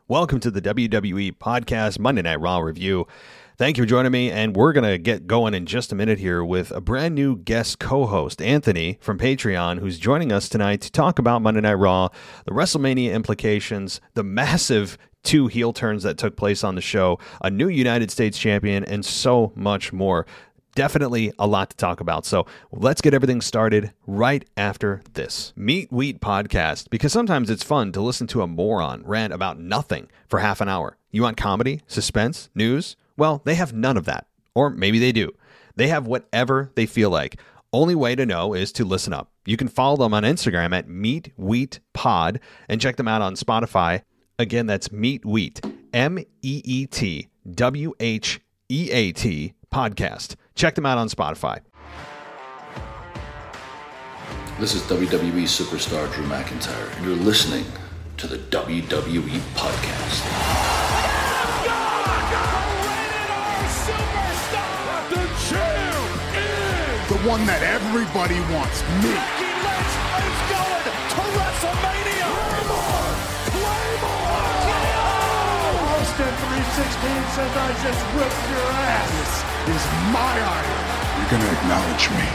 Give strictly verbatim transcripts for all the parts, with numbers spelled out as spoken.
Welcome to the W W E Podcast Monday Night Raw Review. Thank you for joining me, and we're going to get going in just a minute here with a brand new guest co-host, Anthony from Patreon, who's joining us tonight to talk about Monday Night Raw, the WrestleMania implications, the massive two heel turns that took place on the show, a new United States champion, and so much more. Definitely a lot to talk about. So let's get everything started right after this. Meat Wheat Podcast, because sometimes it's fun to listen to a moron rant about nothing for half an hour. You want comedy, suspense, news? Well, they have none of that. Or maybe they do. They have whatever they feel like. Only way to know is to listen up. You can follow them on Instagram at Meat Wheat Pod and check them out on Spotify. Again, that's Meat Wheat, M E E T W H E A T Podcast. Check them out on Spotify. This is W W E superstar Drew McIntyre, and you're listening to the W W E Podcast. The champ is the one that everybody wants, me. Becky Lynch is going to WrestleMania. Claymore! Claymore! Austin three sixteen says I just whipped your ass. This is my honor. You're going to acknowledge me.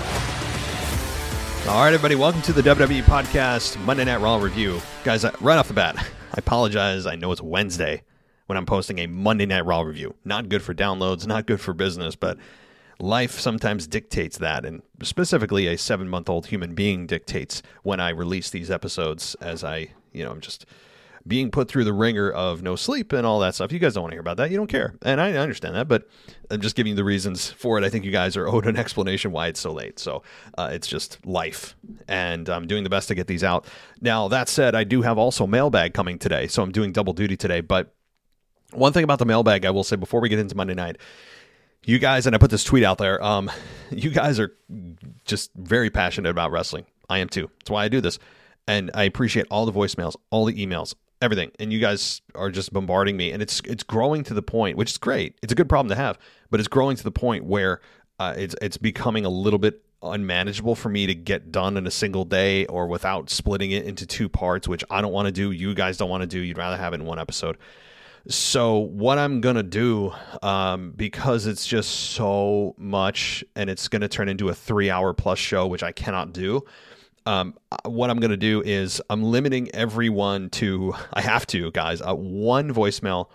All right, everybody, welcome to the W W E Podcast Monday Night Raw Review. Guys, right off the bat, I apologize. I know it's Wednesday when I'm posting a Monday Night Raw Review. Not good for downloads, not good for business, but life sometimes dictates that, and specifically a seven-month-old human being dictates when I release these episodes, as I, you know, I'm just being put through the ringer of no sleep and all that stuff. You guys don't want to hear about that. You don't care. And I understand that, but I'm just giving you the reasons for it. I think you guys are owed an explanation why it's so late. So uh, it's just life, and I'm doing the best to get these out. Now, that said, I do have also mailbag coming today, so I'm doing double duty today. But one thing about the mailbag I will say before we get into Monday night, you guys, and I put this tweet out there, um, you guys are just very passionate about wrestling. I am too. That's why I do this. And I appreciate all the voicemails, all the emails, everything. And you guys are just bombarding me. And it's it's growing to the point, which is great. It's a good problem to have. But it's growing to the point where uh, it's it's becoming a little bit unmanageable for me to get done in a single day or without splitting it into two parts, which I don't want to do. You guys don't want to do. You'd rather have it in one episode. So what I'm going to do, um, because it's just so much and it's going to turn into a three hour plus show, which I cannot do. Um, what I'm going to do is I'm limiting everyone to, I have to, guys, uh, one voicemail,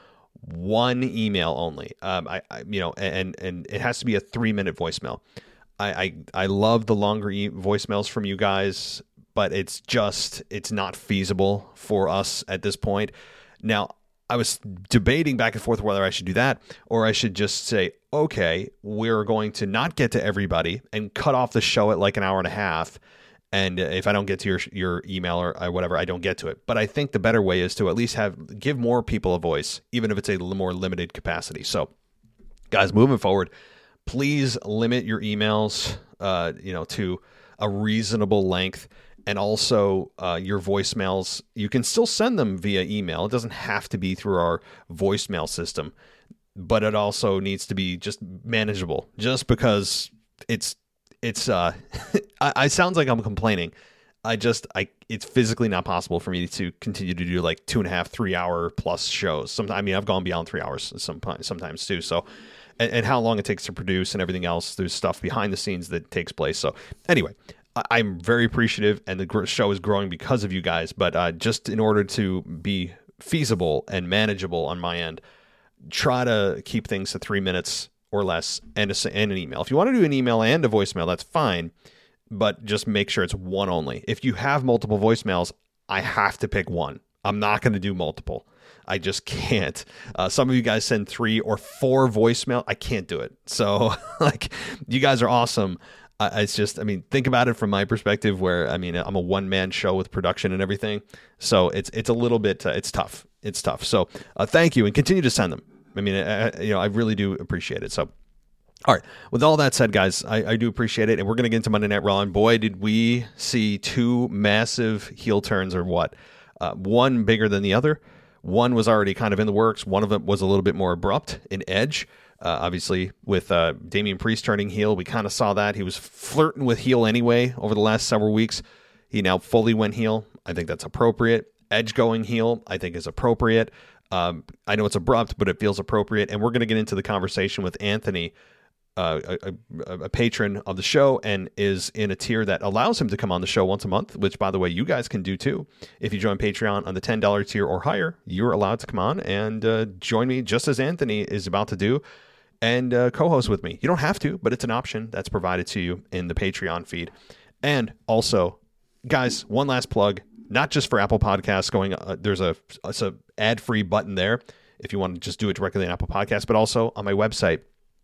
one email only. Um, I, I, you know, and, and it has to be a three minute voicemail. I, I, I love the longer e- voicemails from you guys, but it's just, it's not feasible for us at this point. Now, I was debating back and forth whether I should do that or I should just say, okay, we're going to not get to everybody and cut off the show at like an hour and a half. And if I don't get to your your email or whatever, I don't get to it. But I think the better way is to at least have give more people a voice, even if it's a more limited capacity. So, guys, moving forward, please limit your emails, uh, you know, to a reasonable length, and also uh, your voicemails. You can still send them via email. It doesn't have to be through our voicemail system, but it also needs to be just manageable. Just because it's. It's, uh, I, I sounds like I'm complaining. I just, I, it's physically not possible for me to continue to do like two and a half, three hour plus shows. Sometimes, I mean, I've gone beyond three hours sometimes, sometimes too. So, and, and how long it takes to produce and everything else, there's stuff behind the scenes that takes place. So anyway, I, I'm very appreciative, and the show is growing because of you guys, but, uh, just in order to be feasible and manageable on my end, try to keep things to three minutes or less, and, a, and an email. If you want to do an email and a voicemail, that's fine, but just make sure it's one only. If you have multiple voicemails, I have to pick one. I'm not going to do multiple. I just can't. Uh, some of you guys send three or four voicemail. I can't do it. So, like, you guys are awesome. Uh, it's just, I mean, think about it from my perspective where, I mean, I'm a one-man show with production and everything. So it's it's a little bit, uh, it's tough. It's tough. So uh, thank you, and continue to send them. I mean, I, you know, I really do appreciate it. So, all right. With all that said, guys, I, I do appreciate it. And we're going to get into Monday Night Raw. And boy, did we see two massive heel turns, or what? Uh, one bigger than the other. One was already kind of in the works. One of them was a little bit more abrupt in Edge. Uh, obviously, with uh, Damian Priest turning heel, we kind of saw that. He was flirting with heel anyway over the last several weeks. He now fully went heel. I think that's appropriate. Edge going heel, I think, is appropriate. Um, I know it's abrupt, but it feels appropriate. And we're going to get into the conversation with Anthony, uh, a, a, a patron of the show, and is in a tier that allows him to come on the show once a month, which, by the way, you guys can do too. If you join Patreon on the ten dollars tier or higher, you're allowed to come on and uh, join me, just as Anthony is about to do, and uh, co-host with me. You don't have to, but it's an option that's provided to you in the Patreon feed. And also, guys, one last plug, not just for Apple Podcasts going, uh, there's a, it's a ad-free button there if you want to just do it directly on Apple Podcasts, but also on my website.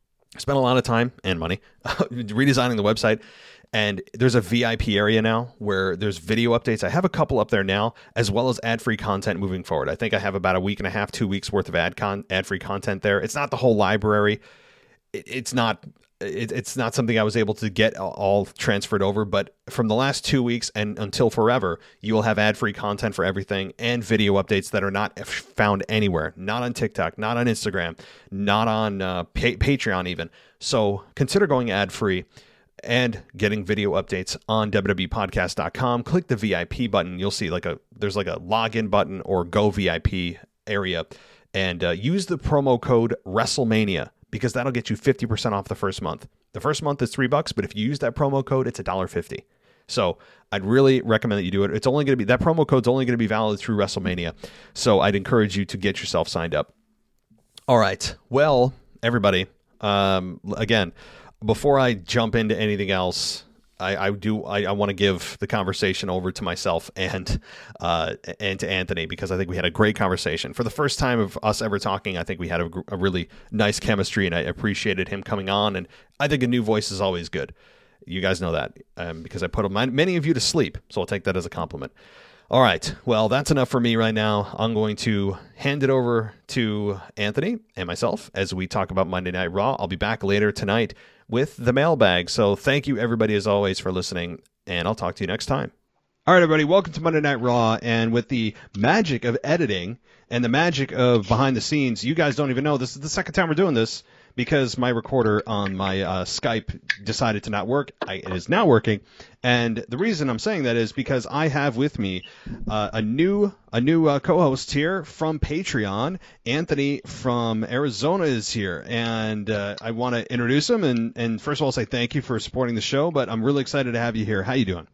I spent a lot of time and money redesigning the website, and there's a V I P area now where there's video updates. I have a couple up there now, as well as ad-free content moving forward. I think I have about a week and a half, two weeks worth of ad con ad-free content there. It's not the whole library. It, it's not it, it's not something I was able to get all transferred over, but from the last two weeks and until forever, you will have ad-free content for everything and video updates that are not found anywhere, not on TikTok, not on Instagram, not on uh, pa Patreon even. So consider going ad-free and getting video updates on W W E podcast dot com. Click the V I P button. You'll see like a there's like a login button or go V I P area, and uh, use the promo code WrestleMania, because that'll get you fifty percent off the first month. The first month is three bucks, but if you use that promo code, it's a dollar fifty. So I'd really recommend that you do it. It's only going to be, that promo code's only going to be valid through WrestleMania. So I'd encourage you to get yourself signed up. All right. Well, everybody, um, again, before I jump into anything else, I, I do. I, I want to give the conversation over to myself and uh, and to Anthony, because I think we had a great conversation. For the first time of us ever talking, I think we had a, a really nice chemistry, and I appreciated him coming on. And I think a new voice is always good. You guys know that um, because I put many of you to sleep, so I'll take that as a compliment. All right. Well, that's enough for me right now. I'm going to hand it over to Anthony and myself as we talk about Monday Night Raw. I'll be back later tonight with the mailbag. So thank you, everybody, as always, for listening, and I'll talk to you next time. All right, everybody, welcome to Monday Night Raw, and with the magic of editing and the magic of behind the scenes, you guys don't even know, this is the second time we're doing this, because my recorder on my uh, Skype decided to not work. I, it is now working, and the reason I'm saying that is because I have with me uh, a new a new uh, co-host here from Patreon. Anthony from Arizona is here, and uh, I want to introduce him, and, and first of all say thank you for supporting the show, but I'm really excited to have you here. How you doing?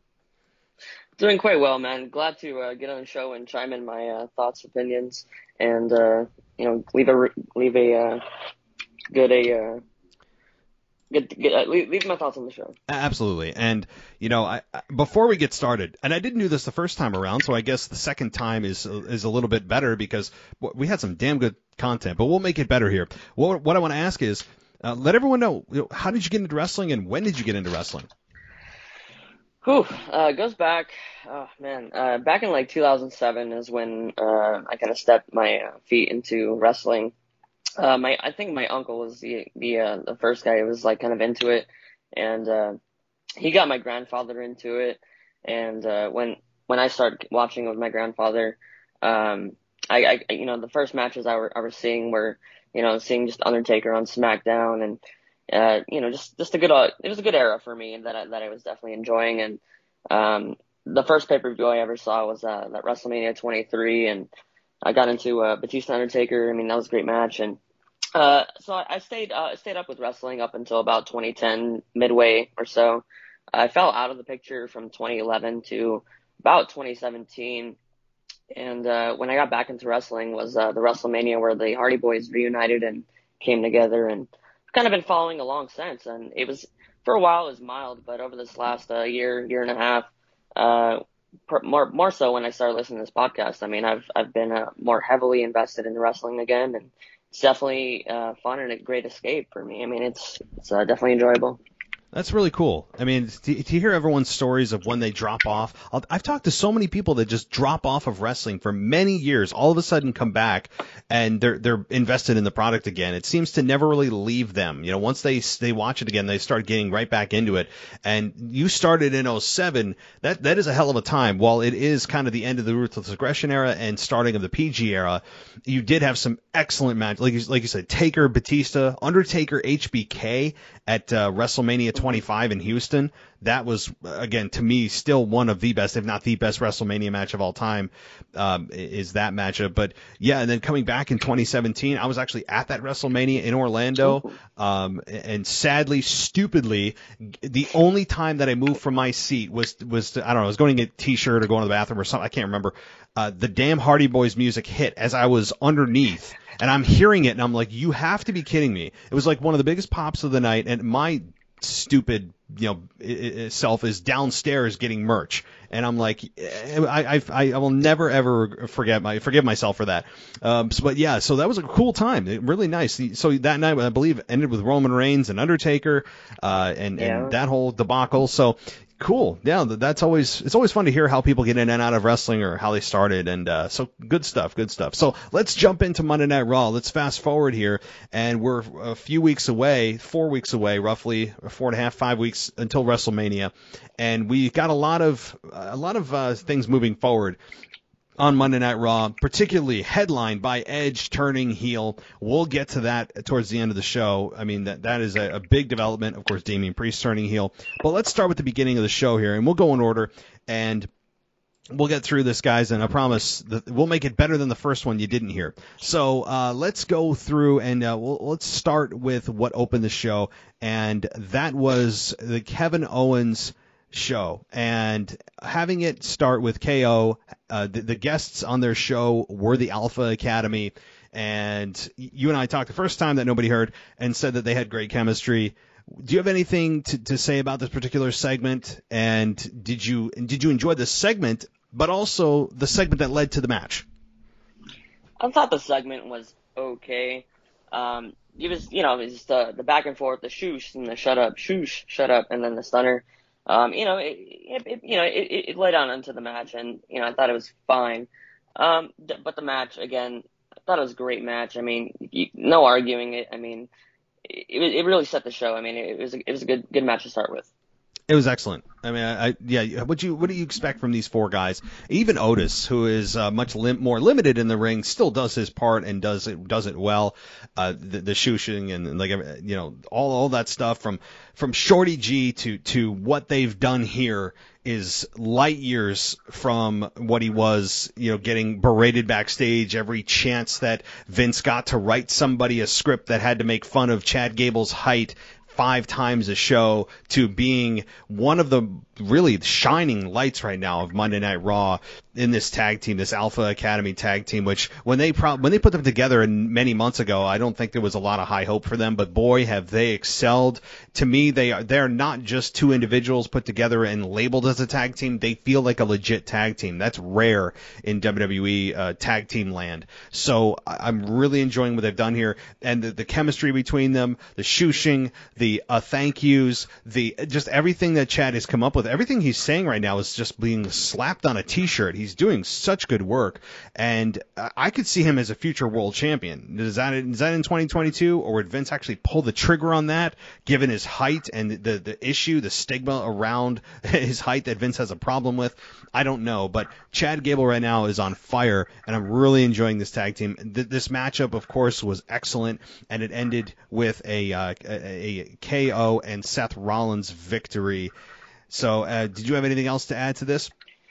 Doing quite well, man. Glad to uh, get on the show and chime in my uh, thoughts, opinions, and uh, you know, leave a leave a uh, good a uh, good, good uh, leave, leave my thoughts on the show. Absolutely, and you know, I, I, before we get started, and I didn't do this the first time around, so I guess the second time is is a little bit better because we had some damn good content, but we'll make it better here. What what I want to ask is, uh, let everyone know, you know, how did you get into wrestling, and when did you get into wrestling? Whew, uh, it goes back, oh man, uh, back in like two thousand seven is when uh, I kind of stepped my uh, feet into wrestling. Uh, my, I think my uncle was the the uh, the first guy who was like kind of into it, and uh, he got my grandfather into it. And uh, when when I started watching with my grandfather, um, I, I you know the first matches I were I was seeing were you know seeing just Undertaker on SmackDown, and Uh, you know, just, just a good, uh, it was a good era for me that I, that I was definitely enjoying. And, um, the first pay-per-view I ever saw was, uh, that WrestleMania twenty-three, and I got into, uh, Batista Undertaker. I mean, that was a great match. And, uh, so I, I stayed, uh, I stayed up with wrestling up until about twenty ten, midway or so. I fell out of the picture from twenty eleven to about twenty seventeen. And, uh, when I got back into wrestling was, uh, the WrestleMania where the Hardy Boys reunited and came together, and kind of been following along since. And it was, for a while, it was mild, but over this last uh, year, year and a half, uh, per, more more so when I started listening to this podcast. I mean, I've I've been uh, more heavily invested in wrestling again, and it's definitely uh, fun and a great escape for me. I mean, it's it's uh, definitely enjoyable. That's really cool. I mean, to, to hear everyone's stories of when they drop off. I'll, I've talked to so many people that just drop off of wrestling for many years, all of a sudden come back, and they're they're invested in the product again. It seems to never really leave them. You know, once they they watch it again, they start getting right back into it. And you started in oh seven. That that is a hell of a time. While it is kind of the end of the Ruthless Aggression era and starting of the P G era, you did have some excellent match. Like you, like you said, Taker, Batista, Undertaker, H B K at uh, WrestleMania twenty-five in Houston. That was, again, to me, still one of the best, if not the best WrestleMania match of all time, um, is that matchup. But, yeah, and then coming back in twenty seventeen, I was actually at that WrestleMania in Orlando. Um, and sadly, stupidly, the only time that I moved from my seat was, was to, I don't know, I was going to get a T-shirt or going to the bathroom or something. I can't remember. Uh, the damn Hardy Boys music hit as I was underneath. And I'm hearing it, and I'm like, you have to be kidding me. It was like one of the biggest pops of the night, and my stupid, you know, self is downstairs getting merch. And I'm like, I, I, I will never, ever forget my, forgive myself for that. Um, so, but yeah, so that was a cool time. Really nice. So that night, I believe, ended with Roman Reigns and Undertaker, uh, and, yeah. and that whole debacle. So, cool. Yeah, that's always, it's always fun to hear how people get in and out of wrestling or how they started. And uh, so good stuff, good stuff. So let's jump into Monday Night Raw. Let's fast forward here. And we're a few weeks away, four weeks away, roughly, four and a half, five weeks until WrestleMania. And we got a lot of, a lot of uh, things moving forward on Monday Night Raw, particularly headlined by Edge turning heel. We'll get to that towards the end of the show. I mean, that that is a, a big development. Of course, Damian Priest turning heel. But let's start with the beginning of the show here, and we'll go in order, and we'll get through this, guys, and I promise that we'll make it better than the first one you didn't hear. So uh, let's go through, and uh, we'll, let's start with what opened the show, and that was the Kevin Owens show, and having it start with K O, uh, the, the guests on their show were the Alpha Academy, and you and I talked the first time that nobody heard and said that they had great chemistry. Do you have anything to, to say about this particular segment, and did you did you enjoy the segment, but also the segment that led to the match? I thought the segment was okay. Um, it was, you know, it was just the, the back and forth, the shoosh and the shut up, shoosh, shut up, and then the stunner. Um, you know, it, it, it you know, it, it led on into the match, and, you know, I thought it was fine. Um, th- but the match, again, I thought it was a great match. I mean, you, no arguing it. I mean, it, it really set the show. I mean, it was a, it was a good, good match to start with. It was excellent. I mean, I, I yeah. What you what do you expect from these four guys? Even Otis, who is uh, much lim- more limited in the ring, still does his part and does it does it well. Uh, the, the shooshing and, and like you know all all that stuff from from Shorty G to to what they've done here is light years from what he was, you know, getting berated backstage every chance that Vince got to write somebody a script that had to make fun of Chad Gable's height five times a show, to being one of the really shining lights right now of Monday Night Raw in this tag team, this Alpha Academy tag team, which when they pro- when they put them together many months ago, I don't think there was a lot of high hope for them, but boy, have they excelled. To me, they are, they're not just two individuals put together and labeled as a tag team. They feel like a legit tag team. That's rare in W W E uh, tag team land. So I'm really enjoying what they've done here, and the, the chemistry between them, the shooshing, the uh, thank yous, the just everything that Chad has come up with. Everything he's saying right now is just being slapped on a t-shirt. He's doing such good work, and I could see him as a future world champion. Is that, is that in twenty twenty-two, or would Vince actually pull the trigger on that, given his height and the, the issue, the stigma around his height that Vince has a problem with? I don't know, but Chad Gable right now is on fire, and I'm really enjoying this tag team. This matchup, of course, was excellent, and it ended with a, uh, a, a K O and Seth Rollins victory. So, uh, did you have anything else to add to this?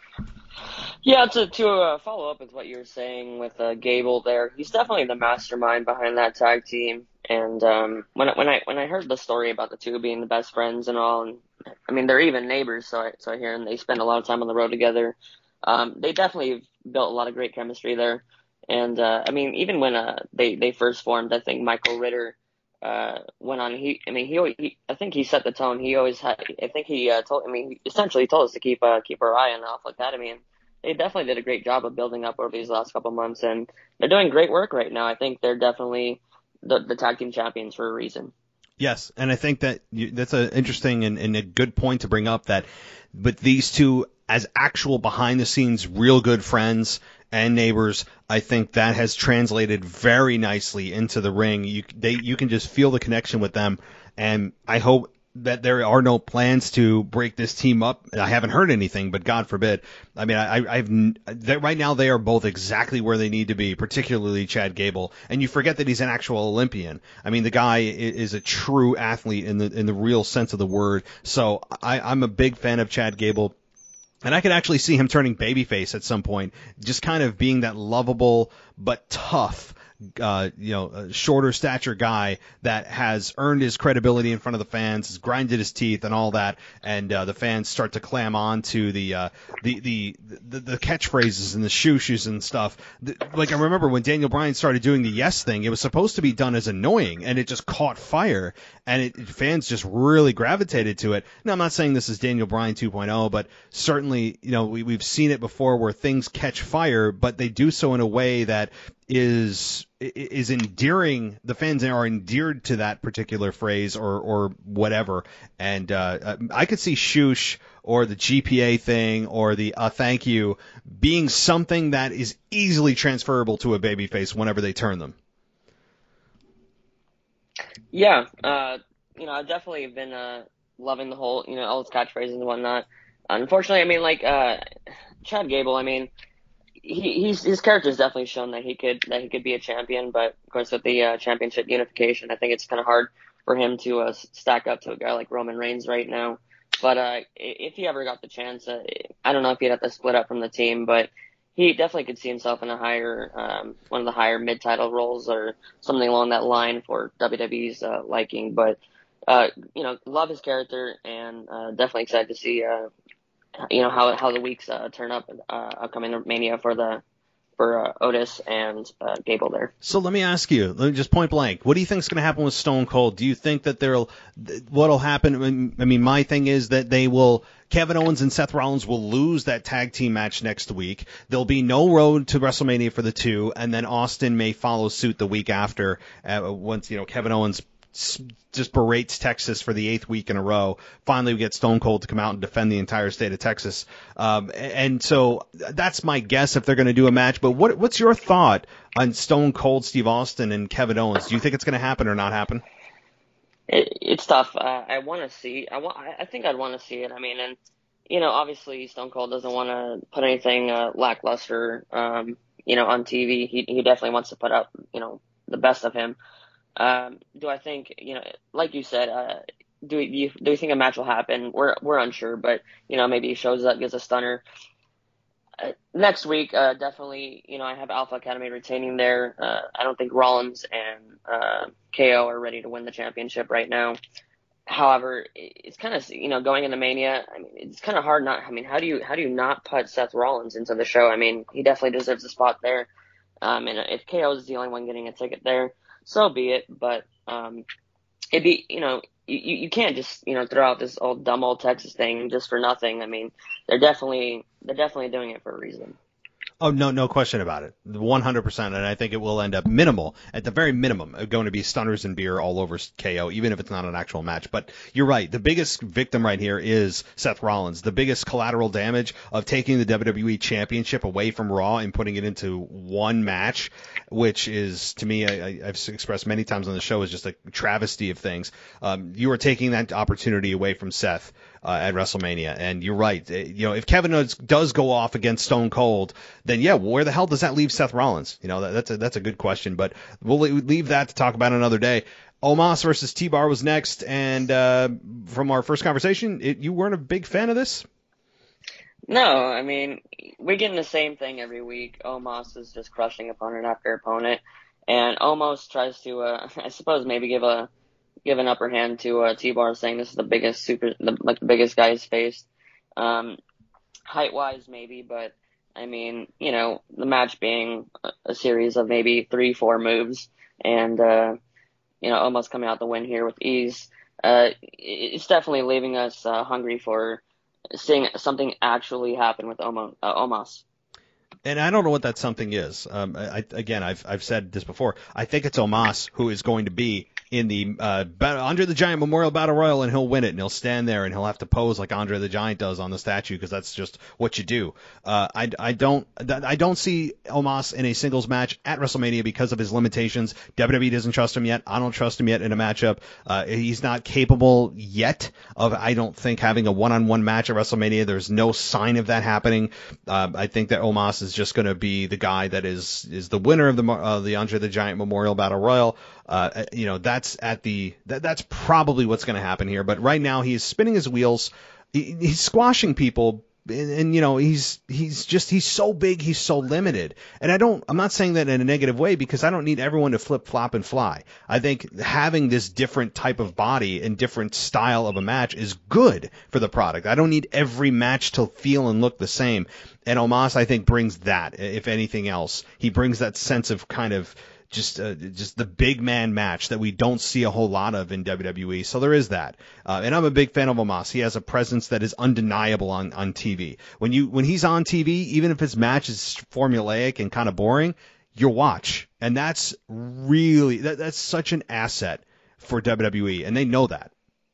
Yeah, to to uh, follow up with what you were saying with uh, Gable there, he's definitely the mastermind behind that tag team. And um, when I, when I when I heard the story about the two being the best friends and all, and I mean they're even neighbors, so I so I hear, and they spend a lot of time on the road together. Um, they definitely have built a lot of great chemistry there. And uh, I mean, even when uh, they they first formed, I think Michael Ritter uh, went on. He, I mean, he, he, I think he set the tone. He always had. I think he uh, told. I mean, he essentially told us to keep uh, keep our eye on the Alpha Academy, and they definitely did a great job of building up over these last couple months, and they're doing great work right now. I think they're definitely the, the tag team champions for a reason. Yes, and I think that you, that's an interesting and, and a good point to bring up, that with these two as actual behind-the-scenes real good friends and neighbors, I think that has translated very nicely into the ring. You they you can just feel the connection with them, and I hope that there are no plans to break this team up. I haven't heard anything, but God forbid. I mean, I, I've that right now they are both exactly where they need to be, particularly Chad Gable. And you forget that he's an actual Olympian. I mean, the guy is a true athlete in the in the real sense of the word. So I, I'm a big fan of Chad Gable. And I could actually see him turning babyface at some point, just kind of being that lovable but tough, uh, you know, uh, shorter stature guy that has earned his credibility in front of the fans, has grinded his teeth and all that, and uh, the fans start to clam on to the, uh, the, the the the catchphrases and the shoo-shoos and stuff. The, like I remember when Daniel Bryan started doing the yes thing, it was supposed to be done as annoying, and it just caught fire, and it, fans just really gravitated to it. Now, I'm not saying this is Daniel Bryan two point oh, but certainly, you know, we, we've seen it before where things catch fire, but they do so in a way that is is endearing. The fans are endeared to that particular phrase or or whatever. And uh, I could see shoosh or the G P A thing or the uh, thank you being something that is easily transferable to a babyface whenever they turn them. Yeah, uh, you know, I've definitely been uh, loving the whole, you know, all his catchphrases and whatnot. Unfortunately, I mean, like uh, Chad Gable, I mean, he he's his character's definitely shown that he could that he could be a champion, but of course with the uh, championship unification, I think it's kind of hard for him to uh, stack up to a guy like Roman Reigns right now. But uh, if he ever got the chance, uh, I don't know if he'd have to split up from the team, but he definitely could see himself in a higher, um, one of the higher mid-title roles or something along that line for W W E's uh, liking. But uh, you know, love his character, and uh, definitely excited to see. Uh, You know how how the weeks uh, turn up uh, upcoming Mania for the for uh, Otis and uh, Gable there. So let me ask you, let me just point blank, what do you think is going to happen with Stone Cold? Do you think that there'll what'll happen? I mean, my thing is that they will. Kevin Owens and Seth Rollins will lose that tag team match next week. There'll be no road to WrestleMania for the two, and then Austin may follow suit the week after. Uh, once you know Kevin Owens just berates Texas for the eighth week in a row. Finally, we get Stone Cold to come out and defend the entire state of Texas. Um, and so that's my guess if they're going to do a match. But what what's your thought on Stone Cold, Steve Austin, and Kevin Owens? Do you think it's going to happen or not happen? It, it's tough. Uh, I want to see. I want. I think I'd want to see it. I mean, and you know, obviously Stone Cold doesn't want to put anything uh, lackluster, um, you know, on T V. He he definitely wants to put up, you know, the best of him. Um, do I think, you know, like you said, uh, do you do you think a match will happen? We're we're unsure, but you know, maybe he shows up, gets a stunner. Uh, next week, uh, definitely, you know, I have Alpha Academy retaining there. Uh, I don't think Rollins and uh, K O are ready to win the championship right now. However, it's kind of, you know, going into Mania, I mean, it's kind of hard not. I mean, how do you how do you not put Seth Rollins into the show? I mean, he definitely deserves a spot there. Um, and if K O is the only one getting a ticket there, so be it. But um, it'd be, you know, you, you can't just, you know, throw out this old dumb old Texas thing just for nothing. I mean, they're definitely they're definitely doing it for a reason. Oh, no, no question about it. one hundred percent. And I think it will end up minimal, at the very minimum, going to be stunners and beer all over K O, even if it's not an actual match. But you're right. The biggest victim right here is Seth Rollins. The biggest collateral damage of taking the W W E Championship away from Raw and putting it into one match, which is, to me, I, I've expressed many times on the show, is just a travesty of things. Um, you are taking that opportunity away from Seth Uh, at WrestleMania. And you're right. You know, if Kevin Owens does go off against Stone Cold, then yeah, where the hell does that leave Seth Rollins? You know, that, that's a, that's a good question, but we'll leave that to talk about another day. Omos versus T-Bar was next. And uh, from our first conversation, it, you weren't a big fan of this? No, I mean, we're getting the same thing every week. Omos is just crushing opponent after opponent. And Omos tries to, uh, I suppose, maybe give a give an upper hand to uh, T-Bar, saying this is the biggest super, the, like the biggest guy he's faced, um, height wise maybe, but I mean, you know, the match being a, a series of maybe three, four moves, and uh, you know, almost coming out the win here with ease. Uh, it's definitely leaving us uh, hungry for seeing something actually happen with Omos. Uh, Omos. And I don't know what that something is. Um, I, again, I've I've said this before. I think it's Omos who is going to be in the uh, Andre the Giant Memorial Battle Royal, and he'll win it, and he'll stand there, and he'll have to pose like Andre the Giant does on the statue, because that's just what you do. Uh, I, I don't I don't see Omos in a singles match at WrestleMania because of his limitations. W W E doesn't trust him yet. I don't trust him yet in a matchup. Uh, he's not capable yet of, I don't think, having a one-on-one match at WrestleMania. There's no sign of that happening. Uh, I think that Omos is just going to be the guy that is is the winner of the uh, the Andre the Giant Memorial Battle Royal. Uh, you know, that's at the that, that's probably what's going to happen here. But right now, he's spinning his wheels. He, he's squashing people. And, and you know, he's he's just he's so big, he's so limited. And I don't I'm not saying that in a negative way, because I don't need everyone to flip flop and fly. I think having this different type of body and different style of a match is good for the product. I don't need every match to feel and look the same. And Omos, I think, brings that, if anything else. He brings that sense of kind of just uh, just the big man match that we don't see a whole lot of in W W E. So there is that. Uh, and I'm a big fan of Omos. He has a presence that is undeniable on, on T V. When you when he's on T V, even if his match is formulaic and kind of boring, you'll watch. And that's really, that, that's such an asset for W W E, and they know that.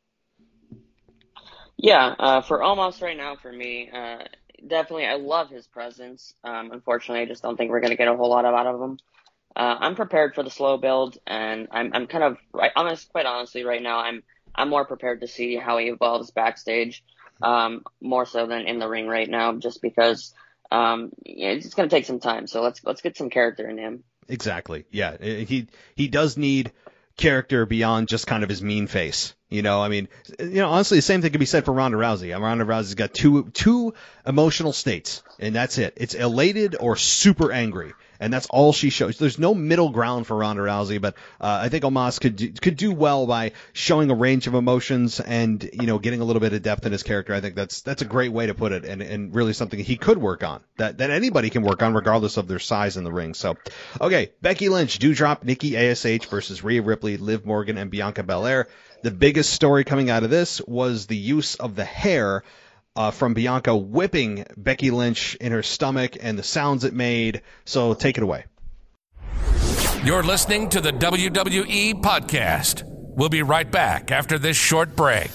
Yeah, uh, for Omos right now, for me, uh, definitely I love his presence. Um, unfortunately, I just don't think we're going to get a whole lot out of him. Uh, I'm prepared for the slow build, and I'm I'm kind of right, honest, quite honestly, right now I'm I'm more prepared to see how he evolves backstage, um, more so than in the ring right now, just because um, yeah, it's going to take some time. So let's let's get some character in him. Exactly. Yeah, he he does need character beyond just kind of his mean face. You know, I mean, you know, honestly, the same thing could be said for Ronda Rousey. Ronda Rousey's got two two emotional states, and that's it. It's elated or super angry, and that's all she shows. There's no middle ground for Ronda Rousey, but uh, I think Omos could do, could do well by showing a range of emotions and, you know, getting a little bit of depth in his character. I think that's that's a great way to put it, and, and really something he could work on, that, that anybody can work on regardless of their size in the ring. So, okay, Becky Lynch, Doudrop, Nikki A S H versus Rhea Ripley, Liv Morgan, and Bianca Belair. The biggest story coming out of this was the use of the hair uh, from Bianca whipping Becky Lynch in her stomach and the sounds it made. So take it away. You're listening to the W W E Podcast. We'll be right back after this short break.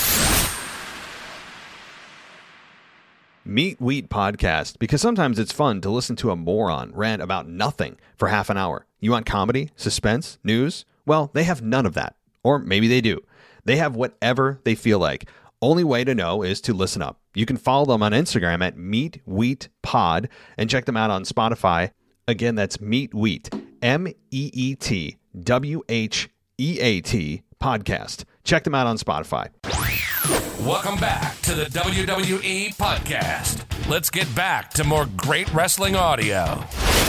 Meat Wheat Podcast, because sometimes it's fun to listen to a moron rant about nothing for half an hour. You want comedy, suspense, news? Well, they have none of that. Or maybe they do. They have whatever they feel like. Only way to know is to listen up. You can follow them on Instagram at Meat Wheat Pod and check them out on Spotify. Again, that's Meat Wheat, M E E T W H E A T Podcast. Check them out on Spotify. Welcome back to the W W E Podcast. Let's get back to more great wrestling audio.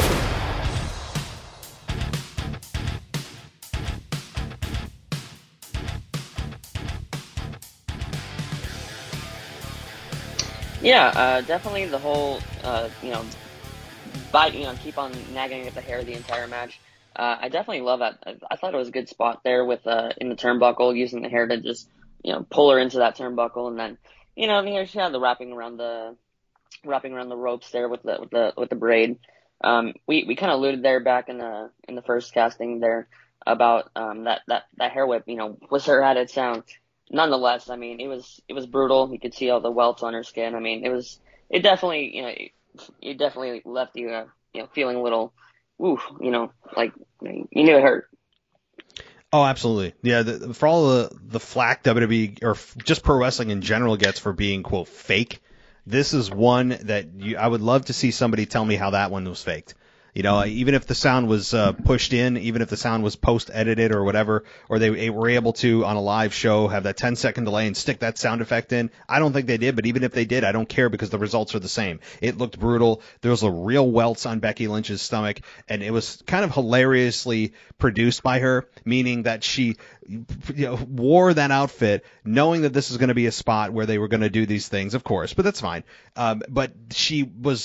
Yeah, uh, definitely the whole, uh, you know, bite, you know, keep on nagging at the hair the entire match. Uh, I definitely love that. I, I thought it was a good spot there with, uh, in the turnbuckle, using the hair to just, you know, pull her into that turnbuckle. And then, you know, here she had the wrapping around the, wrapping around the ropes there with the, with the, with the braid. Um, we, we kind of alluded there back in the, in the first casting there about, um, that, that, that hair whip, you know, was her added sound. Nonetheless, I mean, it was it was brutal. You could see all the welts on her skin. I mean, it was it definitely you know it, it definitely left you uh, you know feeling a little, ooh, you know, like you knew it hurt. Oh, absolutely. Yeah, the, for all the the flack W W E or f- just pro wrestling in general gets for being quote fake, this is one that you, I would love to see somebody tell me how that one was faked. You know, even if the sound was uh, pushed in, even if the sound was post-edited or whatever, or they were able to, on a live show, have that ten-second delay and stick that sound effect in. I don't think they did, but even if they did, I don't care because the results are the same. It looked brutal. There was a real welts on Becky Lynch's stomach, and it was kind of hilariously produced by her, meaning that she you know, wore that outfit knowing that this is going to be a spot where they were going to do these things, of course, but that's fine. Um, but she was like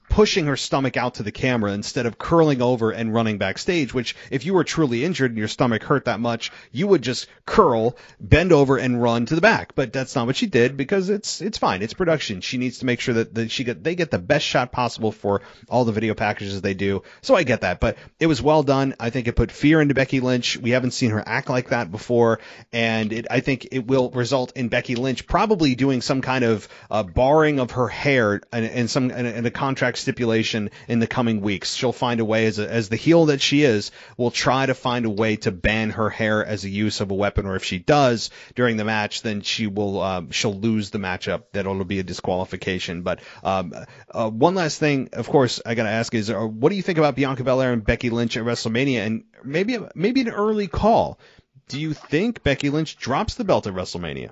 pushing her stomach out to the camera instead of curling over and running backstage, which if you were truly injured and your stomach hurt that much, you would just curl, bend over, and run to the back. But that's not what she did, because it's it's fine. It's production. She needs to make sure that, that she get they get the best shot possible for all the video packages they do. So I get that. But it was well done. I think it put fear into Becky Lynch. We haven't seen her act like that before. And it, I think it will result in Becky Lynch probably doing some kind of uh, barring of her hair and, and some and, and a contract stipulation in the coming weeks. She'll find a way, as a, as the heel that she is, will try to find a way to ban her hair as a use of a weapon. Or if she does during the match, then she will um, she'll lose the matchup. That'll be a disqualification. But um, uh, one last thing, of course, I gotta ask is, uh, what do you think about Bianca Belair and Becky Lynch at WrestleMania? And maybe maybe an early call. Do you think Becky Lynch drops the belt at WrestleMania?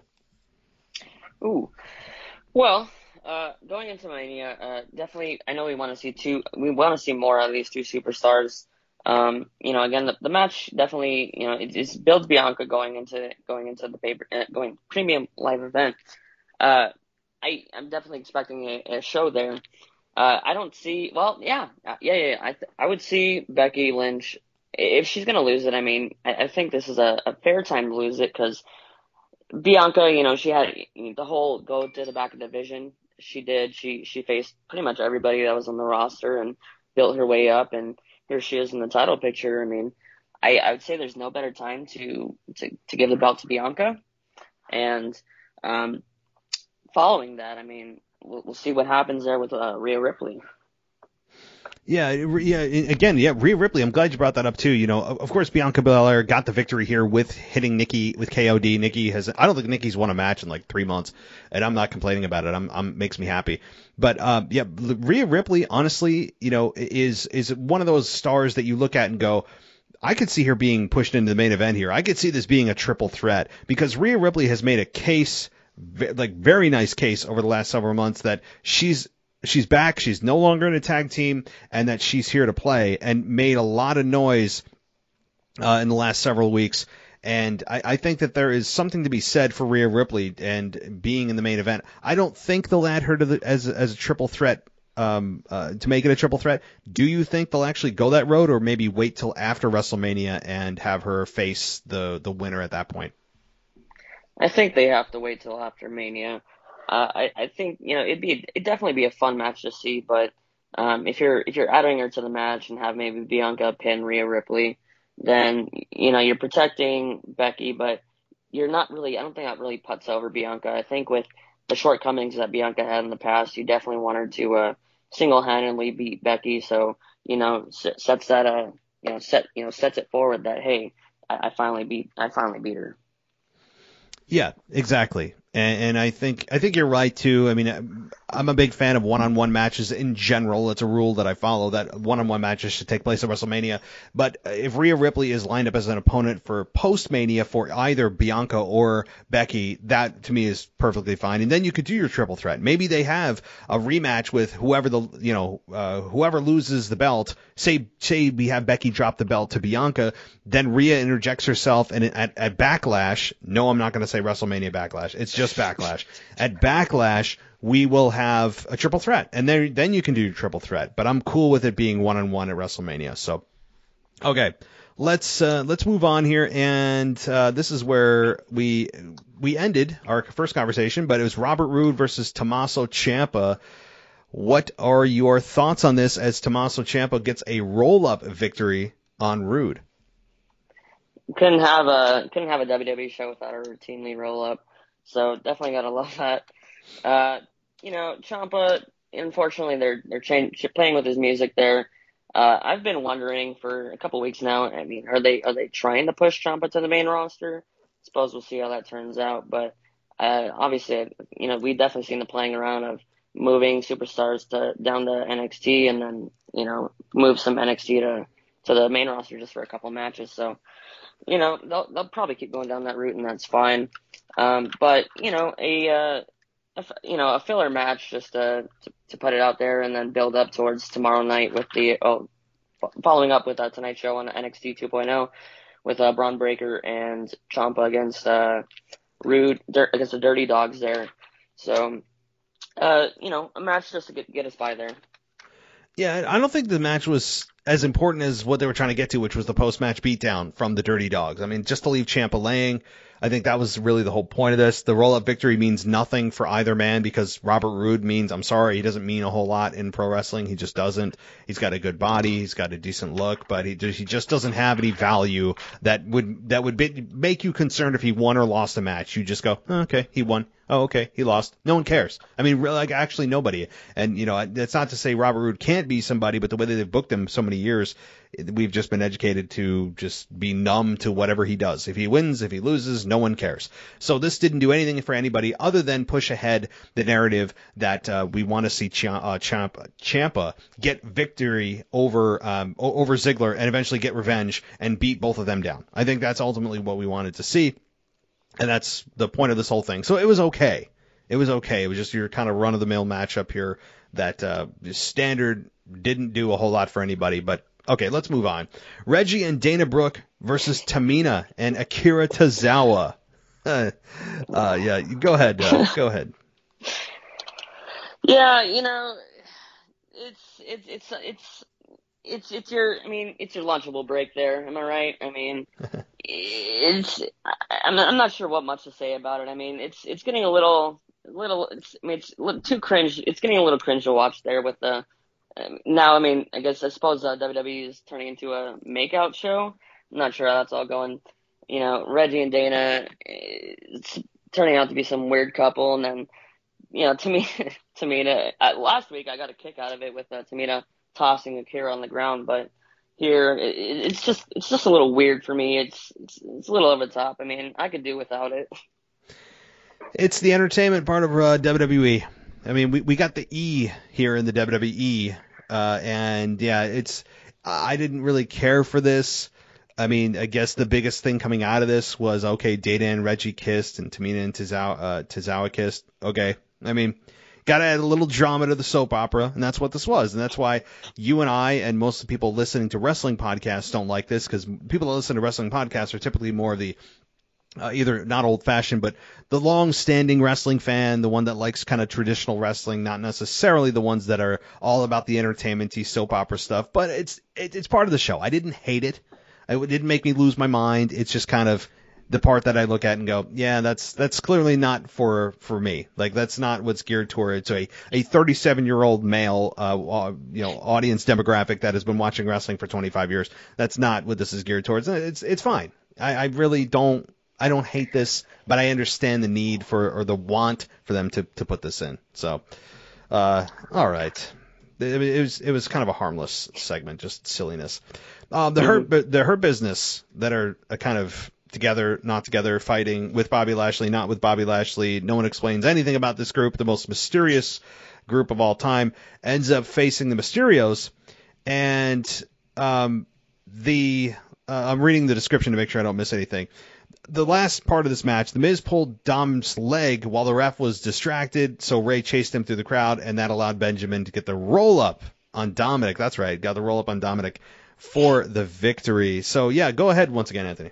Ooh, well. Uh, going into Mania, uh, definitely, I know we want to see two, we want to see more out of these two superstars. Um, you know, again, the, the match definitely, you know, it, it builds Bianca going into, going into the paper, uh, going premium live event. Uh, I, I'm definitely expecting a, a show there. Uh, I don't see, well, yeah, yeah, yeah, yeah. I, th- I would see Becky Lynch, if she's going to lose it, I mean, I, I think this is a, a fair time to lose it, because Bianca, you know, she had the whole go to the back of the division. She did. She she faced pretty much everybody that was on the roster and built her way up, and here she is in the title picture. I mean, I, I would say there's no better time to, to, to give the belt to Bianca. And um, following that, I mean, we'll, we'll see what happens there with uh, Rhea Ripley. Yeah, yeah. Again, yeah, Rhea Ripley. I'm glad you brought that up too. You know, of course, Bianca Belair got the victory here with hitting Nikki with K O D. Nikki has, I don't think Nikki's won a match in like three months, and I'm not complaining about it. I'm, I'm makes me happy. But um, yeah, Rhea Ripley, honestly, you know, is is one of those stars that you look at and go, I could see her being pushed into the main event here. I could see this being a triple threat, because Rhea Ripley has made a case, like very nice case over the last several months, that she's. She's back, she's no longer in a tag team, and that she's here to play, and made a lot of noise uh, in the last several weeks. And I, I think that there is something to be said for Rhea Ripley and being in the main event. I don't think they'll add her to the, as, as a triple threat, um, uh, to make it a triple threat. Do you think they'll actually go that road, or maybe wait till after WrestleMania and have her face the, the winner at that point? I think they have to wait till after Mania. Uh, I, I think, you know, it'd be, it'd definitely be a fun match to see, but, um, if you're, if you're adding her to the match and have maybe Bianca pin Rhea Ripley, then, you know, you're protecting Becky, but you're not really, I don't think that really puts over Bianca. I think with the shortcomings that Bianca had in the past, you definitely want her to, uh, single-handedly beat Becky. So, you know, sets that, uh, you know, set, you know, sets it forward that, hey, I, I finally beat, I finally beat her. Yeah, exactly. And, and I think I think you're right too. I mean, I'm a big fan of one-on-one matches in general. It's a rule that I follow, that one-on-one matches should take place at WrestleMania. But if Rhea Ripley is lined up as an opponent for post-Mania for either Bianca or Becky, that to me is perfectly fine. And then you could do your triple threat. Maybe they have a rematch with whoever the you know uh, whoever loses the belt. Say say we have Becky drop the belt to Bianca, then Rhea interjects herself, and at, at Backlash, no, I'm not going to say WrestleMania Backlash. It's just Backlash. At Backlash, we will have a triple threat, and then then you can do triple threat. But I'm cool with it being one on one at WrestleMania. So, okay, let's uh, let's move on here, and uh, this is where we we ended our first conversation. But it was Robert Roode versus Tommaso Ciampa. What are your thoughts on this, as Tommaso Ciampa gets a roll up victory on Roode? Couldn't have a couldn't have a W W E show without a routinely roll up. So definitely gotta love that. Uh, you know, Ciampa, unfortunately, they're they're change, playing with his music there. Uh, I've been wondering for a couple weeks now. I mean, are they are they trying to push Ciampa to the main roster? I suppose we'll see how that turns out. But uh, obviously, you know, we've definitely seen the playing around of moving superstars to down to N X T, and then you know move some N X T to to the main roster just for a couple matches. So, you know, they'll they'll probably keep going down that route, and that's fine. Um, but you know, a, uh, a you know a filler match just to, to to put it out there, and then build up towards tomorrow night with the oh, following up with uh, tonight's show on N X T two point oh with uh, Braun Breaker and Ciampa against uh, Roode against the Dirty Dogs there. So, uh, you know, a match just to get get us by there. Yeah, I don't think the match was as important as what they were trying to get to, which was the post-match beatdown from the Dirty Dogs. I mean, just to leave Ciampa laying, I think that was really the whole point of this. The roll-up victory means nothing for either man because Robert Roode means, I'm sorry, he doesn't mean a whole lot in pro wrestling. He just doesn't. He's got a good body. He's got a decent look, but he, he just doesn't have any value that would that would be, make you concerned if he won or lost a match. You just go, oh, okay, he won. Oh, okay, he lost. No one cares. I mean, really, like, actually nobody. And, you know, that's not to say Robert Roode can't be somebody, but the way that they've booked him so many years, we've just been educated to just be numb to whatever he does. If he wins, if he loses, no one cares. So this didn't do anything for anybody other than push ahead the narrative that uh, we want to see Ch- uh, Ciampa, Ciampa get victory over um, over Ziggler and eventually get revenge and beat both of them down. I think that's ultimately what we wanted to see. And that's the point of this whole thing. So it was okay. It was okay. It was just your kind of run-of-the-mill matchup here that uh, standard didn't do a whole lot for anybody. But, okay, let's move on. Reggie and Dana Brooke versus Tamina and Akira Tozawa. Uh, uh, yeah, go ahead. Uh, go ahead. Yeah, you know, it's it's it's it's it's it's your I mean it's your lunchable break there. Am I right? I mean, it's I'm not, I'm not sure what much to say about it. I mean, it's it's getting a little little. It's, I mean, it's a little too cringe. It's getting a little cringe to watch there with the. Um, now, I mean, I guess I suppose uh, W W E is turning into a makeout show. I'm not sure how that's all going. You know, Reggie and Dana, it's turning out to be some weird couple, and then you know, to me, Tamina. Uh, last week, I got a kick out of it with uh, Tamina tossing Akira on the ground, but here it, it's just it's just a little weird for me. It's, it's it's a little over the top. I mean, I could do without it. It's the entertainment part of uh, W W E. I mean, we we got the E here in the W W E, uh, and yeah, it's I didn't really care for this. I mean, I guess the biggest thing coming out of this was okay, Dana and Reggie kissed, and Tamina and Tozawa, uh, Tozawa kissed. Okay, I mean. Got to add a little drama to the soap opera, and that's what this was. And that's why you and I and most of the people listening to wrestling podcasts don't like this, because people that listen to wrestling podcasts are typically more of the uh, either not old-fashioned, but the long-standing wrestling fan, the one that likes kind of traditional wrestling, not necessarily the ones that are all about the entertainment-y soap opera stuff. But it's it, it's part of the show. I didn't hate it. It didn't make me lose my mind. It's just kind of the part that I look at and go, yeah, that's that's clearly not for for me. Like, that's not what's geared towards a a thirty-seven-year-old male, uh, you know, audience demographic that has been watching wrestling for twenty-five years. That's not what this is geared towards. It's it's fine. I, I really don't I don't hate this, but I understand the need for or the want for them to to put this in. So, uh, all right. It, it was it was kind of a harmless segment, just silliness. Um, the hurt the hurt business that are a kind of together, not together, fighting with Bobby Lashley, not with Bobby Lashley. No one explains anything about this group. The most mysterious group of all time ends up facing the Mysterios. And um, the uh, I'm reading the description to make sure I don't miss anything. The last part of this match, The Miz pulled Dom's leg while the ref was distracted, so Ray chased him through the crowd, and that allowed Benjamin to get the roll-up on Dominic. That's right, got the roll-up on Dominic for the victory. So, yeah, go ahead once again, Anthony.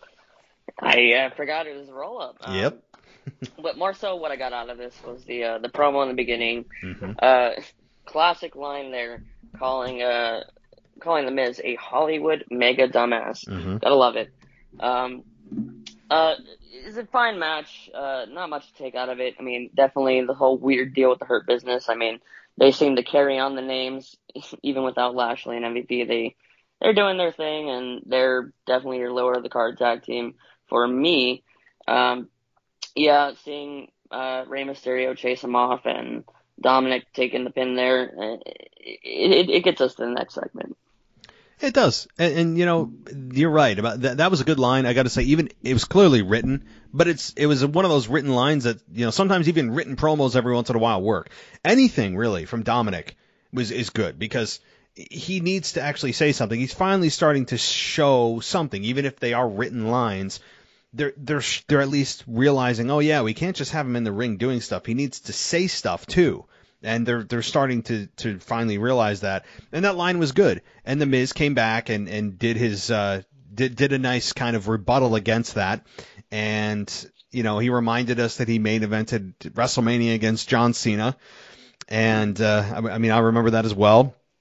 I uh, forgot it was a roll-up. Um, yep. But more so what I got out of this was the uh, the promo in the beginning. Mm-hmm. Uh, classic line there, calling uh calling The Miz a Hollywood mega dumbass. Mm-hmm. Gotta love it. Um, uh, it's a fine match. Uh, not much to take out of it. I mean, definitely the whole weird deal with the Hurt Business. I mean, they seem to carry on the names even without Lashley and M V P. They they're doing their thing, and they're definitely your lower of the card tag team. For me, um, yeah, seeing uh, Rey Mysterio chase him off and Dominic taking the pin there, it, it, it gets us to the next segment. It does. And, and you know, you're right about that. That was a good line. I got to say, even it was clearly written, but it's it was one of those written lines that, you know, sometimes even written promos every once in a while work. Anything really from Dominic was is good because he needs to actually say something. He's finally starting to show something, even if they are written lines. They're they're they're at least realizing, oh yeah, we can't just have him in the ring doing stuff. He needs to say stuff too, and they're they're starting to, to finally realize that. And that line was good. And the Miz came back and, and did his uh did did a nice kind of rebuttal against that. And you know, he reminded us that he main evented WrestleMania against John Cena, and uh, I, I mean I remember that as well.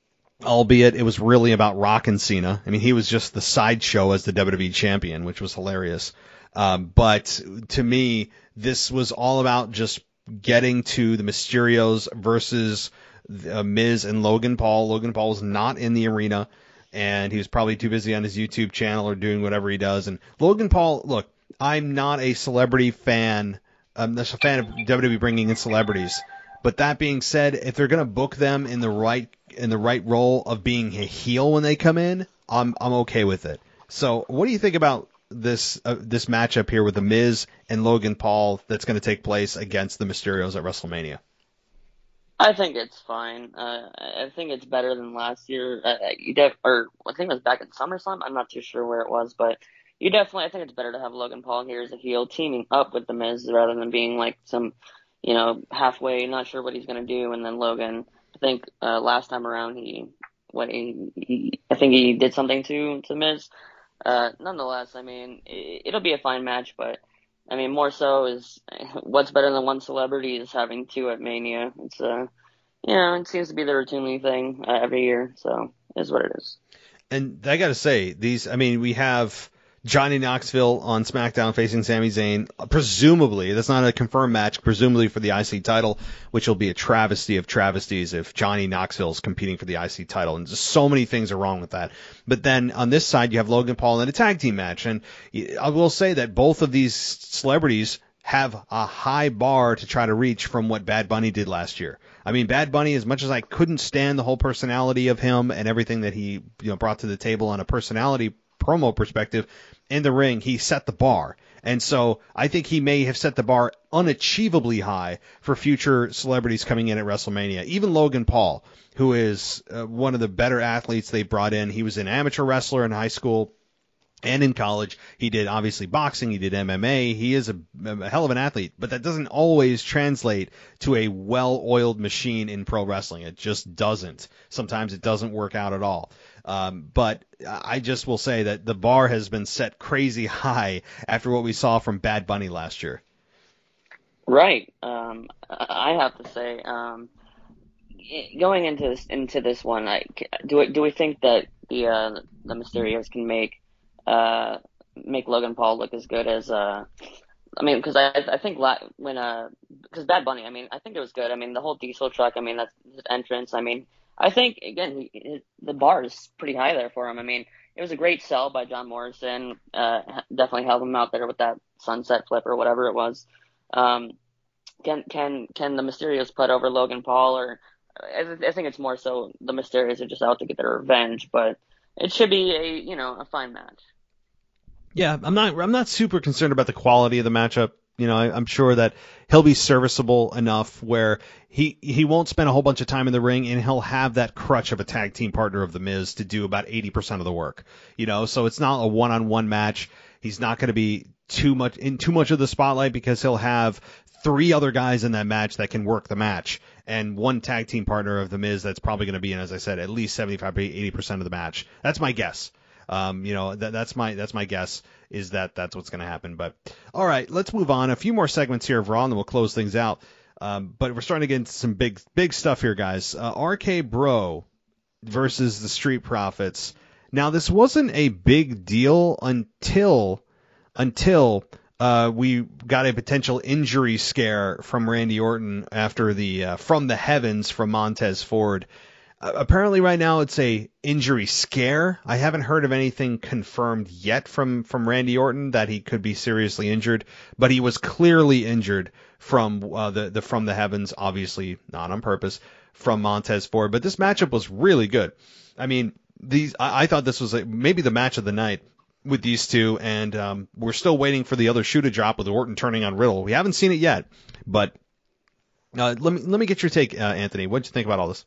albeit it was really about Rock and Cena. I mean, he was just the sideshow as the W W E champion, which was hilarious. Um, but to me, this was all about just getting to the Mysterios versus uh, Miz and Logan Paul. Logan Paul was not in the arena, and he was probably too busy on his YouTube channel or doing whatever he does. And Logan Paul, look, I'm not a celebrity fan. I'm just a fan of W W E bringing in celebrities. But that being said, if they're going to book them in the right in the right role of being a heel when they come in, I'm I'm okay with it. So, what do you think about this uh, this matchup here with the Miz and Logan Paul that's going to take place against the Mysterios at WrestleMania? I think it's fine. Uh, I think it's better than last year. Uh, you def- or I think it was back at SummerSlam. I'm not too sure where it was, but you definitely. I think it's better to have Logan Paul here as a heel, teaming up with the Miz rather than being like some, you know, halfway, not sure what he's going to do, and then Logan. I think uh, last time around he, what he, he, I think he did something to to Miz. Uh, nonetheless, I mean, it, it'll be a fine match, but I mean, more so is what's better than one celebrity is having two at Mania. It's uh, you know, it seems to be the routinely thing uh, every year, so it is what it is. And I got to say, these, I mean, we have Johnny Knoxville on SmackDown facing Sami Zayn, presumably, that's not a confirmed match, presumably for the I C title, which will be a travesty of travesties if Johnny Knoxville is competing for the I C title. And just so many things are wrong with that. But then on this side, you have Logan Paul in a tag team match. And I will say that both of these celebrities have a high bar to try to reach from what Bad Bunny did last year. I mean, Bad Bunny, as much as I couldn't stand the whole personality of him and everything that he, you know, brought to the table on a personality promo perspective, in the ring, he set the bar. And so I think he may have set the bar unachievably high for future celebrities coming in at WrestleMania. Even Logan Paul, who is uh, one of the better athletes they brought in. He was an amateur wrestler in high school and in college. He did, obviously, boxing. He did M M A. He is a, a hell of an athlete, but that doesn't always translate to a well-oiled machine in pro wrestling. It just doesn't. Sometimes it doesn't work out at all. Um, but I just will say that the bar has been set crazy high after what we saw from Bad Bunny last year. Right. Um, I have to say, um, going into this, into this one, I, do we, do we think that the uh, the Mysterios can make uh, make Logan Paul look as good as uh, I mean, because I I think la- when uh because Bad Bunny, I mean, I think it was good. I mean, the whole diesel truck, I mean, that's his entrance. I mean, I think, again, he, the bar is pretty high there for him. I mean, it was a great sell by John Morrison. Uh, definitely helped him out there with that sunset flip or whatever it was. Um, can can can the Mysterios put over Logan Paul? Or I, I think it's more so the Mysterios are just out to get their revenge. But it should be a you know a fine match. Yeah, I'm not I'm not super concerned about the quality of the matchup. You know, I, I'm sure that he'll be serviceable enough where he he won't spend a whole bunch of time in the ring, and he'll have that crutch of a tag team partner of The Miz to do about eighty percent of the work. You know, so it's not a one-on-one match. He's not going to be too much in too much of the spotlight because he'll have three other guys in that match that can work the match, and one tag team partner of The Miz that's probably going to be in, as I said, at least seventy-five to eighty percent of the match. That's my guess. Um, you know, that, that's my that's my guess is that that's what's going to happen. But all right, let's move on. A few more segments here of Raw, and then we'll close things out. Um, but we're starting to get into some big big stuff here, guys. Uh, R K Bro versus the Street Profits. Now, this wasn't a big deal until until uh, we got a potential injury scare from Randy Orton after the uh, from the heavens from Montez Ford. Uh, apparently right now it's a injury scare. I haven't heard of anything confirmed yet from, from Randy Orton that he could be seriously injured, but he was clearly injured from uh, the, the from the heavens, obviously not on purpose, from Montez Ford. But this matchup was really good. I mean, these I, I thought this was a, maybe the match of the night with these two, and um, we're still waiting for the other shoe to drop with Orton turning on Riddle. We haven't seen it yet, but uh, let me let me get your take, uh, Anthony. What did you think about all this?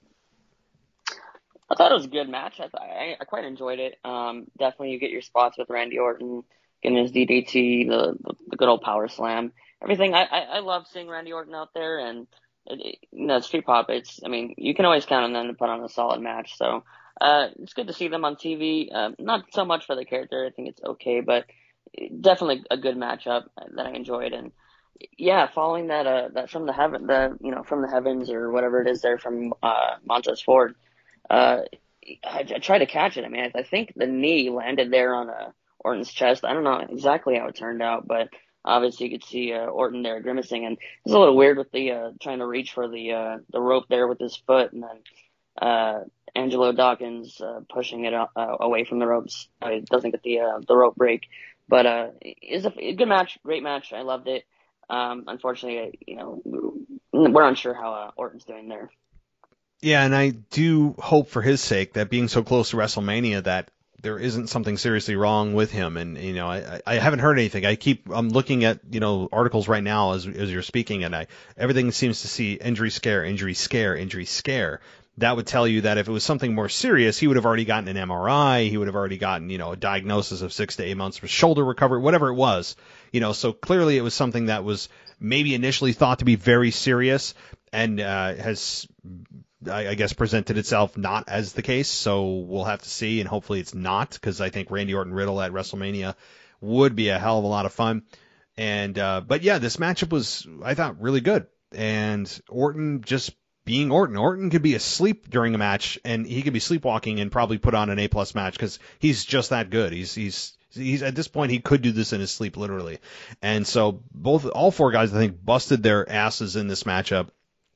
I thought it was a good match. I, I, I quite enjoyed it. Um, definitely you get your spots with Randy Orton, getting his D D T, the, the, the good old power slam, everything. I, I, I love seeing Randy Orton out there, and it, it, you know, Street Profits. I mean, you can always count on them to put on a solid match. So uh, it's good to see them on T V. Uh, not so much for the character. I think it's okay, but definitely a good matchup that I enjoyed. And yeah, following that, uh, that from the heaven, the you know, from the heavens or whatever it is there from uh, Montez Ford. Uh, I, I tried to catch it. I mean, I, I think the knee landed there on uh, Orton's chest. I don't know exactly how it turned out, but obviously you could see uh, Orton there grimacing, and it's a little weird with the uh, trying to reach for the uh, the rope there with his foot, and then uh, Angelo Dawkins uh, pushing it uh, away from the ropes. Uh, it doesn't get the uh, the rope break, but uh, it's a, a good match, great match. I loved it. Um, unfortunately, you know, we're unsure how uh, Orton's doing there. Yeah, and I do hope for his sake that being so close to WrestleMania that there isn't something seriously wrong with him. And, you know, I, I haven't heard anything. I keep, I'm looking at, you know, articles right now as as you're speaking, and I everything seems to see injury scare, injury scare, injury scare. That would tell you that if it was something more serious, he would have already gotten an M R I. He would have already gotten, you know, a diagnosis of six to eight months for shoulder recovery, whatever it was. You know, so clearly it was something that was maybe initially thought to be very serious and uh, has, I, I guess, presented itself not as the case. So we'll have to see, and hopefully it's not, because I think Randy Orton Riddle at WrestleMania would be a hell of a lot of fun. And uh, but yeah, this matchup was, I thought, really good. And Orton just being Orton. Orton could be asleep during a match, and he could be sleepwalking and probably put on an A plus match because he's just that good. He's he's he's at this point he could do this in his sleep, literally. And so both all four guys, I think, busted their asses in this matchup,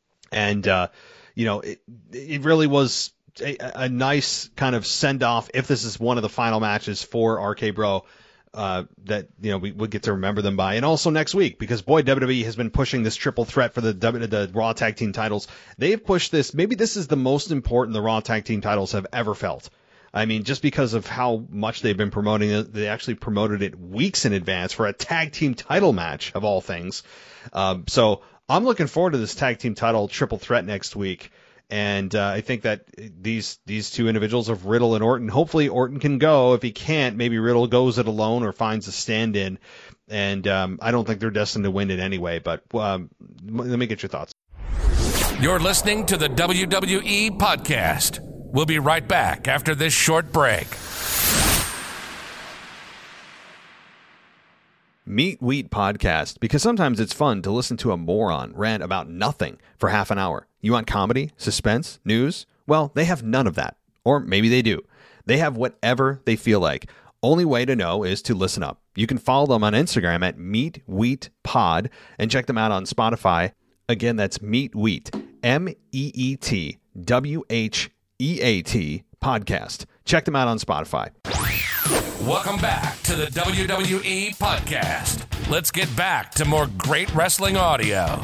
and uh, you know it it really was a, a nice kind of send off. If this is one of the final matches for R K Bro, Uh, that, you know, we would get to remember them by. And also next week, because boy, W W E has been pushing this triple threat for the the Raw Tag Team titles. They've pushed this. Maybe this is the most important the Raw Tag Team titles have ever felt. I mean, just because of how much they've been promoting it, they actually promoted it weeks in advance for a tag team title match of all things. Um, so I'm looking forward to this tag team title triple threat next week. And uh, I think that these these two individuals of Riddle and Orton, hopefully Orton can go. If he can't, maybe Riddle goes it alone or finds a stand-in. And um, I don't think they're destined to win it anyway. But um, let me get your thoughts. You're listening to the W W E Podcast. We'll be right back after this short break. Meat Wheat Podcast, because sometimes it's fun to listen to a moron rant about nothing for half an hour. You want comedy, suspense, news? Well, they have none of that. Or maybe they do. They have whatever they feel like. Only way to know is to listen up. You can follow them on Instagram at Meat Wheat Pod and check them out on Spotify. Again, that's Meat Wheat, M E E T W H E A T Podcast. Check them out on Spotify. Welcome back to the W W E Podcast. Let's get back to more great wrestling audio.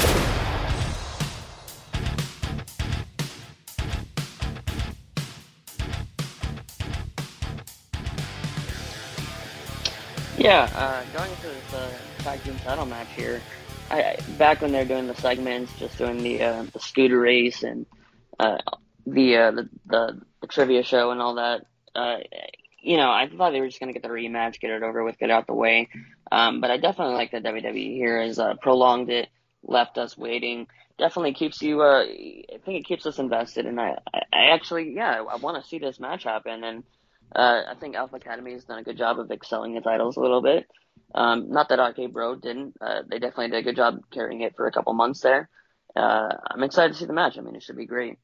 Yeah, uh, going into this uh, tag team title match here, I, I back when they're doing the segments, just doing the uh, the scooter race and uh, the, uh, the the the trivia show and all that. Uh, you know, I thought they were just gonna get the rematch, get it over with, get it out the way. Um, but I definitely like that W W E here has uh, prolonged it, left us waiting. Definitely keeps you. Uh, I think it keeps us invested, and I, I actually, yeah, I want to see this match happen. And uh, I think Alpha Academy has done a good job of excelling the titles a little bit. Um, not that R K Bro didn't. Uh, they definitely did a good job carrying it for a couple months there. Uh, I'm excited to see the match. I mean, it should be great.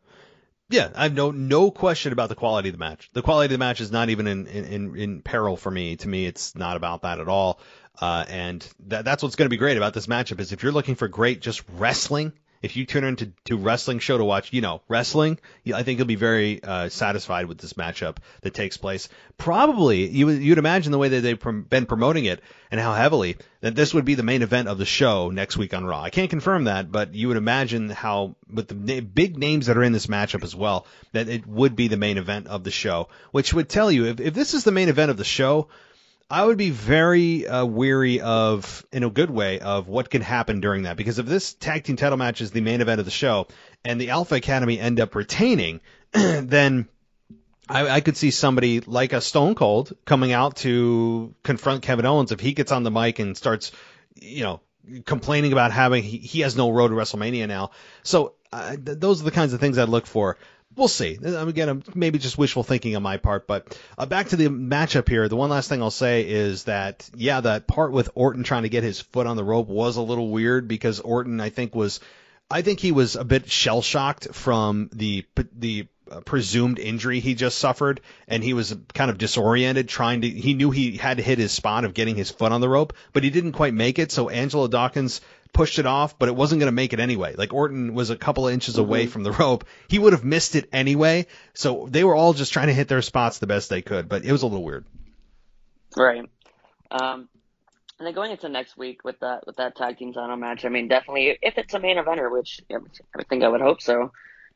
Yeah, I have no no question about the quality of the match. The quality of the match is not even in in, in peril for me. To me, it's not about that at all. Uh, and that, that's what's going to be great about this matchup is if you're looking for great just wrestling, if you tune into to wrestling show to watch, you know, wrestling, I think you'll be very uh, satisfied with this matchup that takes place. Probably, you, you'd imagine the way that they've prom- been promoting it and how heavily, that this would be the main event of the show next week on Raw. I can't confirm that, but you would imagine how, with the na- big names that are in this matchup as well, that it would be the main event of the show, which would tell you, if, if this is the main event of the show, I would be very uh, weary of, in a good way, of what can happen during that. Because if this tag team title match is the main event of the show and the Alpha Academy end up retaining, then I, I could see somebody like a Stone Cold coming out to confront Kevin Owens if he gets on the mic and starts, you know, complaining about having, he, he has no road to WrestleMania now. So uh, th- those are the kinds of things I'd look for. We'll see. Again, maybe just wishful thinking on my part, but uh, back to the matchup here. The one last thing I'll say is that, yeah, that part with Orton trying to get his foot on the rope was a little weird because Orton, I think, was, I think he was a bit shell shocked from the the a presumed injury he just suffered, and he was kind of disoriented trying to, he knew he had to hit his spot of getting his foot on the rope, but he didn't quite make it, so Angelo Dawkins pushed it off, but it wasn't going to make it anyway. Like, Orton was a couple of inches away mm-hmm. from the rope. He would have missed it anyway, so they were all just trying to hit their spots the best they could, but it was a little weird. Right. Um, and then going into next week with that with that tag team title match, I mean, definitely, if it's a main eventer, which I think I would hope so,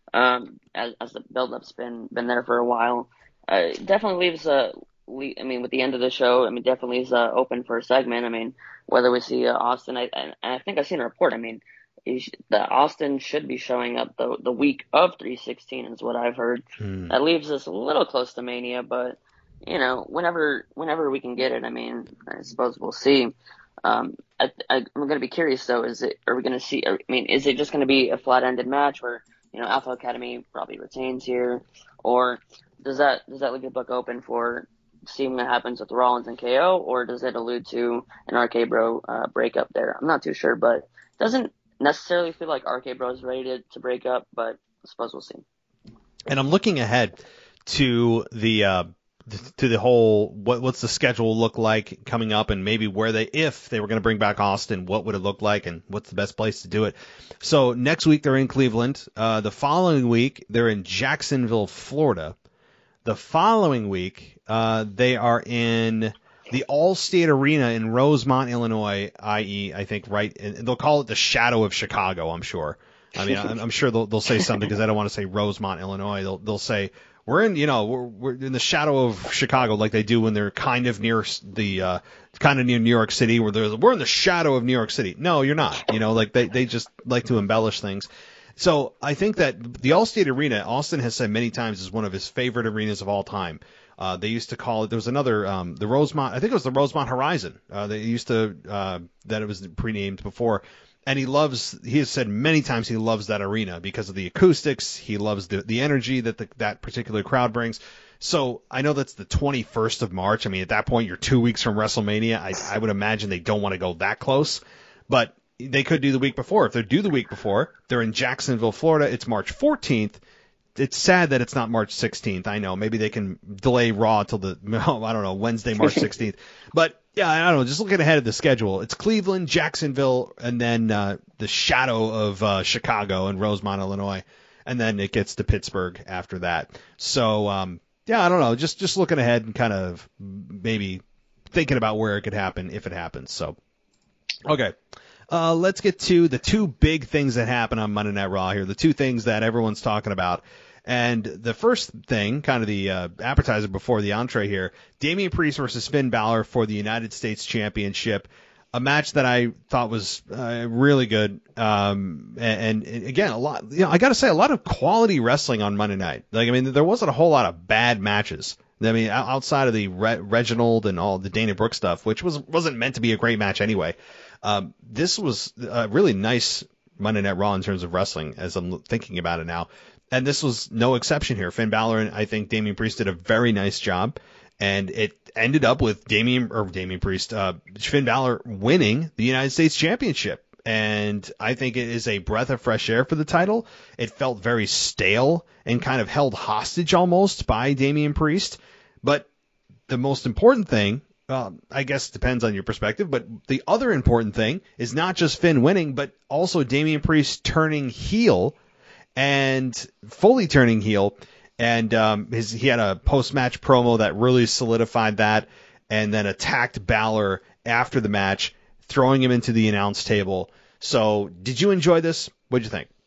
um, as, as the build-up's been, been there for a while, uh, definitely leaves a, I mean, with the end of the show, I mean, definitely is uh, open for a segment. I mean, whether we see uh, Austin, I, and I think I've seen a report, I mean, sh- that Austin should be showing up the the week of three sixteen is what I've heard. Hmm. That leaves us a little close to Mania, but, you know, whenever whenever we can get it, I mean, I suppose we'll see. Um, I, I, I'm going to be curious, though, is it, are we going to see, I mean, is it just going to be a flat-ended match where, you know, Alpha Academy probably retains here, or does that does that leave the book open for seeing what happens with Rollins and K O, or does it allude to an R K Bro uh, breakup there? I'm not too sure, but it doesn't necessarily feel like R K Bro is ready to, to break up, but I suppose we'll see. And I'm looking ahead to the uh, to the whole what what's the schedule look like coming up, and maybe where they, if they were going to bring back Austin, what would it look like, and what's the best place to do it. So next week they're in Cleveland. Uh, the following week they're in Jacksonville, Florida. The following week, uh, they are in the Allstate Arena in Rosemont, Illinois, that is, I think, right, and they'll call it the Shadow of Chicago, I'm sure. I mean, I'm, I'm sure they'll, they'll say something, because I don't want to say Rosemont, Illinois. They'll, they'll say, we're in, you know, we're, we're in the shadow of Chicago, like they do when they're kind of near the, uh, kind of near New York City, where they're, we're in the shadow of New York City. No, you're not. You know, like they, they just like to embellish things. So I think that the Allstate Arena, Austin has said many times, is one of his favorite arenas of all time. Uh, they used to call it, there was another, um, the Rosemont, I think it was the Rosemont Horizon. Uh, they used to, uh, that it was pre-named before. And he loves, he has said many times he loves that arena because of the acoustics. He loves the, the energy that the, that particular crowd brings. So I know that's the twenty-first of March. I mean, at that point, you're two weeks from WrestleMania. I, I would imagine they don't want to go that close. But they could do the week before. If they do the week before, they're in Jacksonville, Florida. It's March fourteenth. It's sad that it's not March sixteenth. I know. Maybe they can delay Raw till the, I don't know, Wednesday, March sixteenth. But, yeah, I don't know. Just looking ahead of the schedule. It's Cleveland, Jacksonville, and then uh, the shadow of uh, Chicago and Rosemont, Illinois. And then it gets to Pittsburgh after that. So, um, yeah, I don't know. Just, just looking ahead and kind of maybe thinking about where it could happen if it happens. So, okay. Uh, let's get to the two big things that happen on Monday Night Raw here, the two things that everyone's talking about. And the first thing, kind of the uh, appetizer before the entree here, Damian Priest versus Finn Balor for the United States Championship, a match that I thought was uh, really good. Um, and, and again, a lot, you know, I got to say, a lot of quality wrestling on Monday night. Like, I mean, there wasn't a whole lot of bad matches. I mean, outside of the Re- Reginald and all the Dana Brooke stuff, which was, wasn't meant to be a great match anyway. Um, this was a really nice Monday Night Raw in terms of wrestling, as I'm thinking about it now. And this was no exception here. Finn Balor and I think Damian Priest did a very nice job. And it ended up with Damian, or Damian Priest, uh, Finn Balor winning the United States Championship. And I think it is a breath of fresh air for the title. It felt very stale and kind of held hostage almost by Damian Priest. But the most important thing, uh, I guess depends on your perspective, but the other important thing is not just Finn winning, but also Damian Priest turning heel and fully turning heel. And um, his, he had a post-match promo that really solidified that, and then attacked Balor after the match, throwing him into the announce table. So did you enjoy this? What did you think?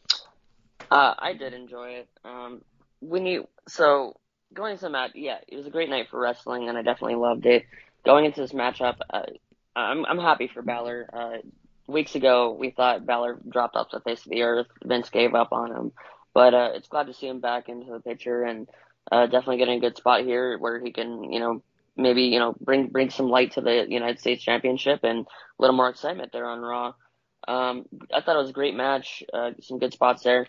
Uh, I did enjoy it. Um, when you so going into the match, yeah, it was a great night for wrestling, and I definitely loved it. Going into this matchup, uh, I'm I'm happy for Balor. Uh, weeks ago, we thought Balor dropped off the face of the earth. Vince gave up on him, but uh, it's glad to see him back into the picture, and uh, definitely getting a good spot here where he can, you know, maybe you know bring bring some light to the United States Championship and a little more excitement there on Raw. Um, I thought it was a great match. Uh, some good spots there.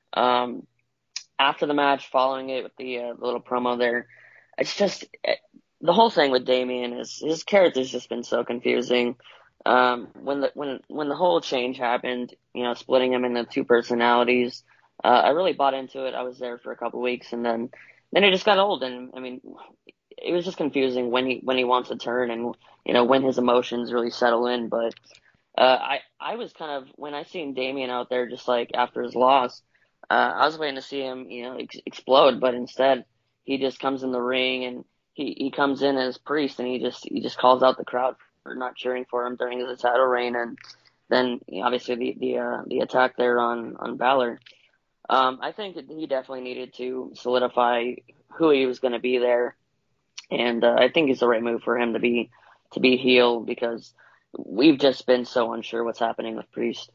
Um, after the match, following it with the, uh, the little promo there, it's just the whole thing with Damian is his character's just been so confusing. Um, when the when when the whole change happened, you know, splitting him into two personalities, uh, I really bought into it. I was there for a couple weeks, and then then it just got old. And I mean, it was just confusing when he when he wants to turn, and you know when his emotions really settle in. But uh, I I was kind of when I seen Damian out there just like after his loss, uh, I was waiting to see him you know ex- explode, but instead he just comes in the ring and he, he comes in as Priest, and he just he just calls out the crowd for not cheering for him during his title reign, and then you know, obviously the the uh, the attack there on on Balor. Um, I think that he definitely needed to solidify who he was going to be there, and uh, I think it's the right move for him to be to be heel because we've just been so unsure what's happening with Priest.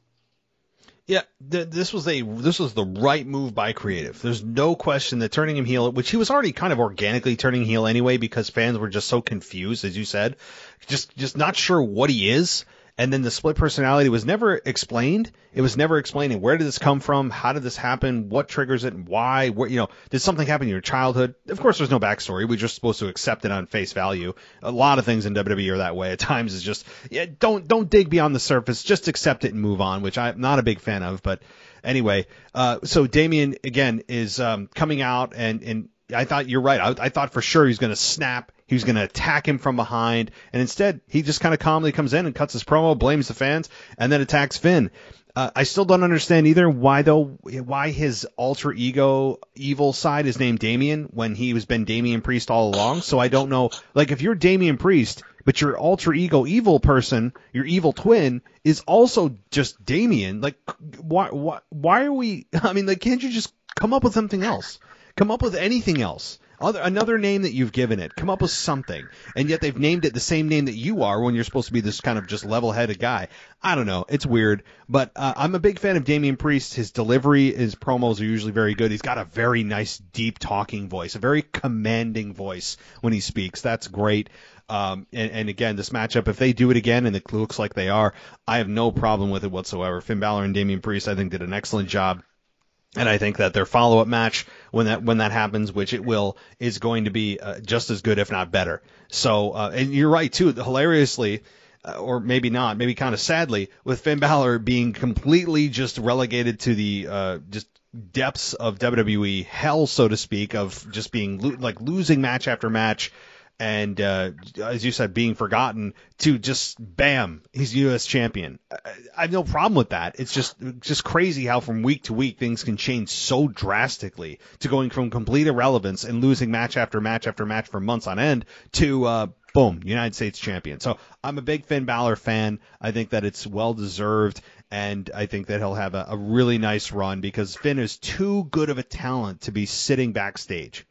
Yeah, th- this was a this was the right move by creative. There's no question that turning him heel, which he was already kind of organically turning heel anyway, because fans were just so confused, as you said, just just not sure what he is. And then the split personality was never explained. It was never explaining where did this come from, how did this happen, what triggers it, and why. What, you know, did something happen in your childhood? Of course, there's no backstory. We're just supposed to accept it on face value. A lot of things in W W E are that way. At times, it's just yeah, don't don't dig beyond the surface. Just accept it and move on, which I'm not a big fan of. But anyway, uh, so Damian again is um, coming out, and and I thought you're right. I, I thought for sure he's going to snap. He was going to attack him from behind, and instead he just kind of calmly comes in and cuts his promo, blames the fans, and then attacks Finn. Uh, I still don't understand either why though why his alter ego evil side is named Damian when he was been Damian Priest all along. So I don't know, like if you're Damian Priest, but your alter ego evil person, your evil twin, is also just Damian. Like why why why are we? I mean, like can't you just come up with something else? Come up with anything else. Other, another name that you've given it. Come up with something. And yet they've named it the same name that you are when you're supposed to be this kind of just level-headed guy. I don't know. It's weird. But uh, I'm a big fan of Damian Priest. His delivery, his promos are usually very good. He's got a very nice, deep talking voice, a very commanding voice when he speaks. That's great. Um, and, and again, this matchup, if they do it again, and it looks like they are, I have no problem with it whatsoever. Finn Balor and Damian Priest, I think, did an excellent job. And I think that their follow-up match, when that when that happens, which it will, is going to be uh, just as good, if not better. So, uh, and you're right too. Hilariously, uh, or maybe not, maybe kind of sadly, with Finn Balor being completely just relegated to the uh, just depths of W W E hell, so to speak, of just being lo- like losing match after match. And, uh, as you said, being forgotten to just, bam, he's U S champion. I, I have no problem with that. It's just, just crazy how from week to week things can change so drastically to going from complete irrelevance and losing match after match after match for months on end to, uh, boom, United States champion. So I'm a big Finn Balor fan. I think that it's well deserved. And I think that he'll have a, a really nice run because Finn is too good of a talent to be sitting backstage.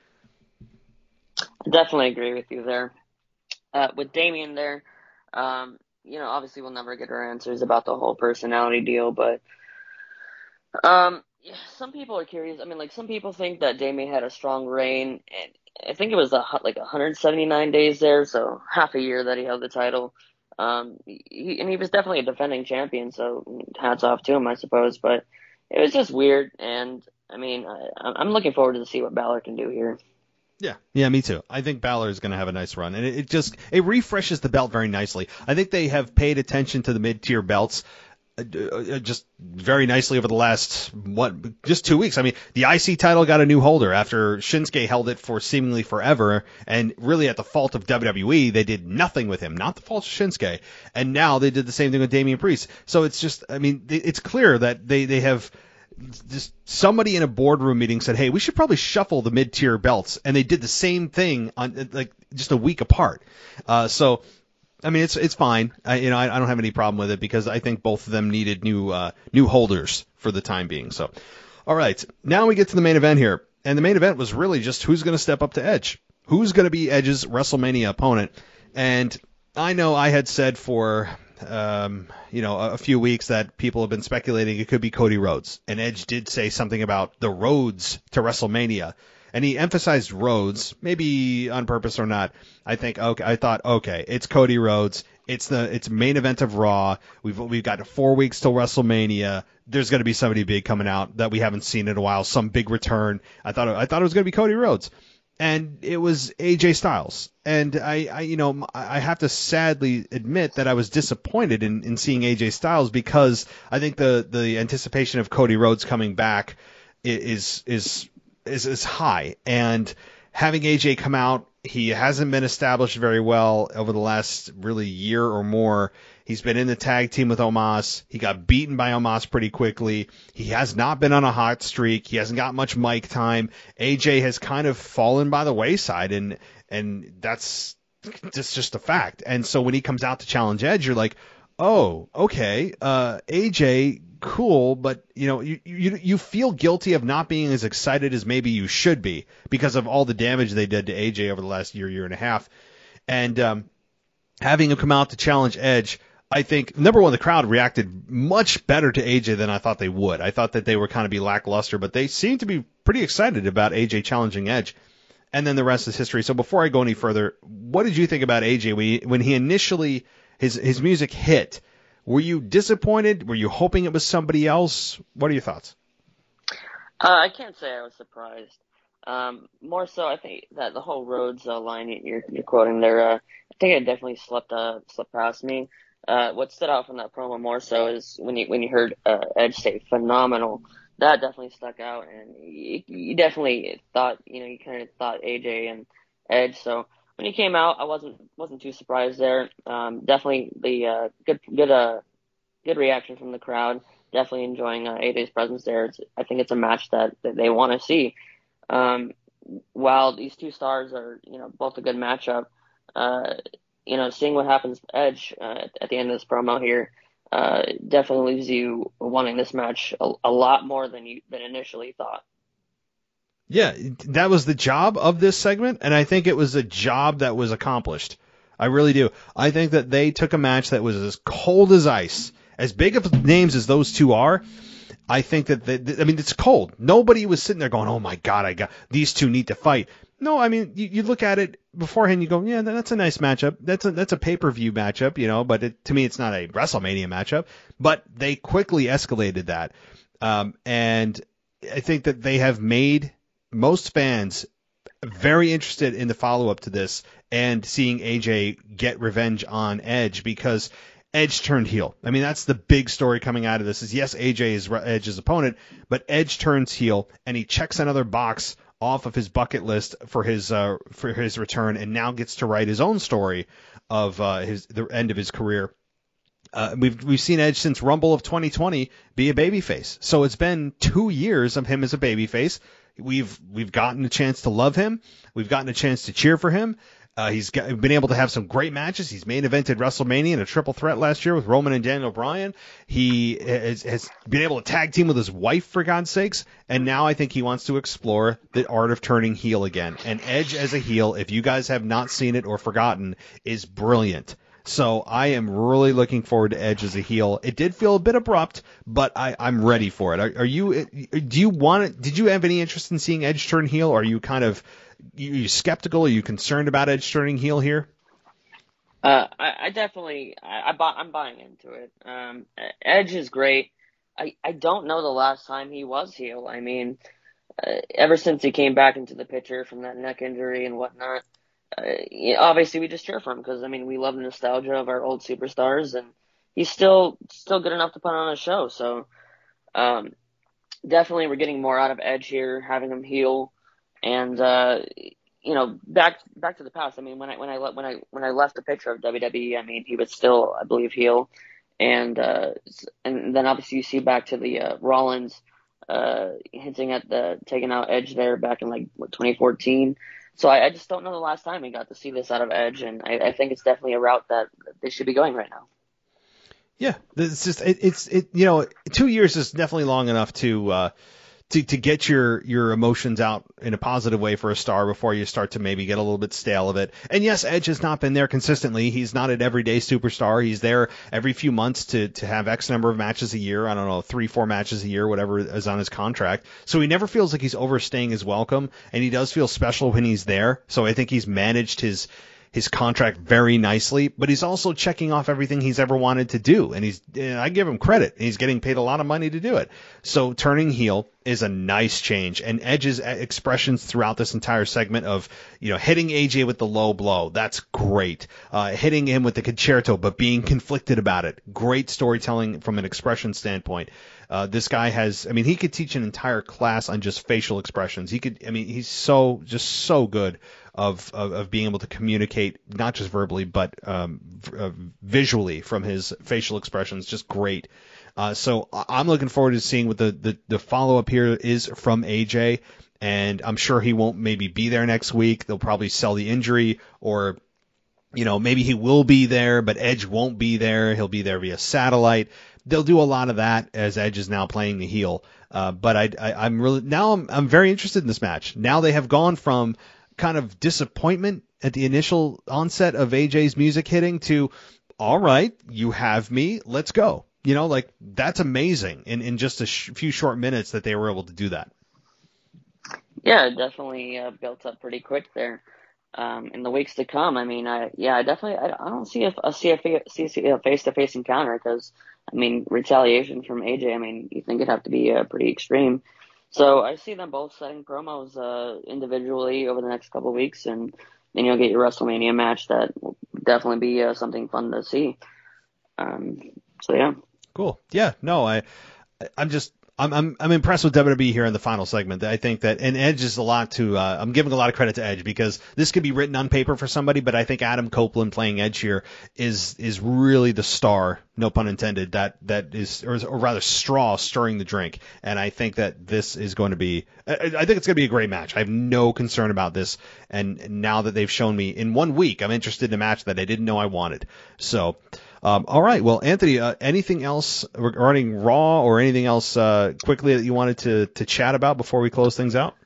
I definitely agree with you there. Uh, with Damian there, um, you know, obviously we'll never get our answers about the whole personality deal, but um, yeah, some people are curious. I mean, like some people think that Damian had a strong reign, and I think it was a, like one hundred seventy-nine days there, so half a year that he held the title. Um, he, and he was definitely a defending champion, so hats off to him, I suppose. But it was just weird, and I mean, I, I'm looking forward to see what Balor can do here. Yeah, yeah, me too. I think Balor is going to have a nice run, and it, it just it refreshes the belt very nicely. I think they have paid attention to the mid-tier belts uh, uh, just very nicely over the last what just two weeks. I mean, the I C title got a new holder after Shinsuke held it for seemingly forever, and really at the fault of W W E, they did nothing with him, not the fault of Shinsuke. And now they did the same thing with Damian Priest. So it's just, I mean, it's clear that they they have. Just somebody in a boardroom meeting said, hey, we should probably shuffle the mid-tier belts. And they did the same thing on like just a week apart. Uh, so, I mean, it's it's fine. I, you know, I, I don't have any problem with it because I think both of them needed new uh, new holders for the time being. So, all right, now we get to the main event here. And the main event was really just who's going to step up to Edge. Who's going to be Edge's WrestleMania opponent. And I know I had said for... Um, you know, a, a few weeks that people have been speculating it could be Cody Rhodes. And Edge did say something about the roads to WrestleMania. And he emphasized roads, maybe on purpose or not. I think, okay, I thought, okay, it's Cody Rhodes. It's the it's main event of Raw. We've we've got four weeks till WrestleMania. There's going to be somebody big coming out that we haven't seen in a while, some big return. I thought I thought it was going to be Cody Rhodes. and it was A J Styles. And I, I, you know, I have to sadly admit that I was disappointed in, in seeing A J Styles, because I think the, the anticipation of Cody Rhodes coming back is is is is high. And having A J come out, he hasn't been established very well over the last really year or more. He's been in the tag team with Omos. He got beaten by Omos pretty quickly. He has not been on a hot streak. He hasn't got much mic time. A J has kind of fallen by the wayside, and and that's just just a fact. And so when he comes out to challenge Edge, you're like, oh, okay, uh, A J, cool, but you know, you, you you feel guilty of not being as excited as maybe you should be because of all the damage they did to A J over the last year, year and a half. And um, having him come out to challenge Edge, I think, number one, the crowd reacted much better to A J than I thought they would. I thought that they were kind of be lackluster, but they seemed to be pretty excited about A J challenging Edge. And then the rest is history. So before I go any further, what did you think about A J when he, when he initially, his his music hit? Were you disappointed? Were you hoping it was somebody else? What are your thoughts? Uh, I can't say I was surprised. Um, more so, I think that the whole Rhodes uh, line you're, you're quoting there, uh, I think it definitely slipped uh, slipped past me. Uh, what stood out from that promo more so is when you when you heard uh, Edge say "phenomenal." That definitely stuck out, and you, you definitely thought, you know, you kind of thought A J and Edge. So when he came out, I wasn't wasn't too surprised there. Um, definitely the uh, good good uh good reaction from the crowd. Definitely enjoying uh, A J's presence there. It's, I think it's a match that, that they want to see. Um, while these two stars are, you know, both a good matchup, uh, you know, seeing what happens to Edge uh, at the end of this promo here uh, definitely leaves you wanting this match a, a lot more than you than initially thought. Yeah, that was the job of this segment, and I think it was a job that was accomplished. I really do. I think that they took a match that was as cold as ice, as big of names as those two are. I think that, they, I mean, it's cold. Nobody was sitting there going, oh my God, I got these two need to fight. No, I mean, you, you look at it beforehand, you go, yeah, that's a nice matchup. That's a, that's a pay-per-view matchup, you know, but it, to me, it's not a WrestleMania matchup. But they quickly escalated that. Um, and I think that they have made most fans very interested in the follow-up to this and seeing A J get revenge on Edge, because Edge turned heel. I mean, that's the big story coming out of this is, yes, A J is Edge's opponent, but Edge turns heel, and he checks another box off of his bucket list for his uh, for his return, and now gets to write his own story of uh, his the end of his career. Uh, we've we've seen Edge since Rumble of twenty twenty be a babyface, so it's been two years of him as a babyface. We've we've gotten a chance to love him. We've gotten a chance to cheer for him. Uh, he's got, been able to have some great matches. He's main evented WrestleMania in a triple threat last year with Roman and Daniel Bryan. He has, has been able to tag team with his wife, for God's sakes. And now I think he wants to explore the art of turning heel again. And Edge as a heel, if you guys have not seen it or forgotten, is brilliant. So I am really looking forward to Edge as a heel. It did feel a bit abrupt, but I, I'm ready for it. Are, are you? Do you want it? Did you have any interest in seeing Edge turn heel? Or are you kind of Are you skeptical? Are you concerned about Edge turning heel here? Uh, I, I definitely, I, I buy, I'm buying into it. Um, Edge is great. I, I don't know the last time he was heel. I mean, uh, ever since he came back into the picture from that neck injury and whatnot, uh, yeah, obviously we just cheer for him because, I mean, we love the nostalgia of our old superstars, and he's still still good enough to put on a show. So um, definitely we're getting more out of Edge here, having him heel. And uh, you know, back back to the past. I mean, when I when I when I when I left the picture of W W E, I mean, he was still, I believe, heel. And uh, and then obviously you see back to the uh, Rollins uh, hinting at the taking out Edge there back in like what, twenty fourteen. So I, I just don't know the last time we got to see this out of Edge, and I, I think it's definitely a route that they should be going right now. Yeah, it's just it, it's it you know two years is definitely long enough to. Uh, To, to get your, your emotions out in a positive way for a star before you start to maybe get a little bit stale of it. And yes, Edge has not been there consistently. He's not an everyday superstar. He's there every few months to, to have X number of matches a year. I don't know, three, four matches a year, whatever is on his contract. So he never feels like he's overstaying his welcome, and he does feel special when he's there. So I think he's managed his his contract very nicely, but he's also checking off everything he's ever wanted to do. And he's, and I give him credit. He's getting paid a lot of money to do it. So turning heel is a nice change. And Edge's expressions throughout this entire segment of, you know, hitting A J with the low blow, that's great. Uh, hitting him with the concerto, but being conflicted about it. Great storytelling from an expression standpoint. Uh, this guy has, I mean, he could teach an entire class on just facial expressions. He could, I mean, he's so, just so good of, of, of being able to communicate, not just verbally, but um, v- uh, visually from his facial expressions. Just great. Uh, so I'm looking forward to seeing what the, the, the follow-up here is from A J, and I'm sure he won't maybe be there next week. They'll probably sell the injury, or, you know, maybe he will be there, but Edge won't be there. He'll be there via satellite. They'll do a lot of that as Edge is now playing the heel. Uh, but I, I, I'm really now I'm, I'm very interested in this match. Now they have gone from kind of disappointment at the initial onset of A J's music hitting to, all right, you have me, let's go. You know, like, that's amazing in, in just a sh- few short minutes that they were able to do that. Yeah, it definitely uh, built up pretty quick there. Um, in the weeks to come, I mean, I yeah, I definitely, I, I don't see a, a, see a, see a face-to-face encounter because, I mean, retaliation from A J, I mean, you think it'd have to be uh, pretty extreme. So I see them both setting promos uh, individually over the next couple of weeks, and then you'll get your WrestleMania match that will definitely be uh, something fun to see. Um, so yeah. Cool. Yeah. No, I, I'm just, I'm, I'm, I'm impressed with W W E here in the final segment. I think that, and Edge is a lot to, uh, I'm giving a lot of credit to Edge because this could be written on paper for somebody, but I think Adam Copeland playing Edge here is, is really the star, no pun intended, that, that is, or, or rather straw stirring the drink. And I think that this is going to be, I, I think it's going to be a great match. I have no concern about this. And now that they've shown me in one week, I'm interested in a match that I didn't know I wanted. So, Um, all right. Well, Anthony, uh, anything else regarding Raw or anything else uh, quickly that you wanted to, to chat about before we close things out?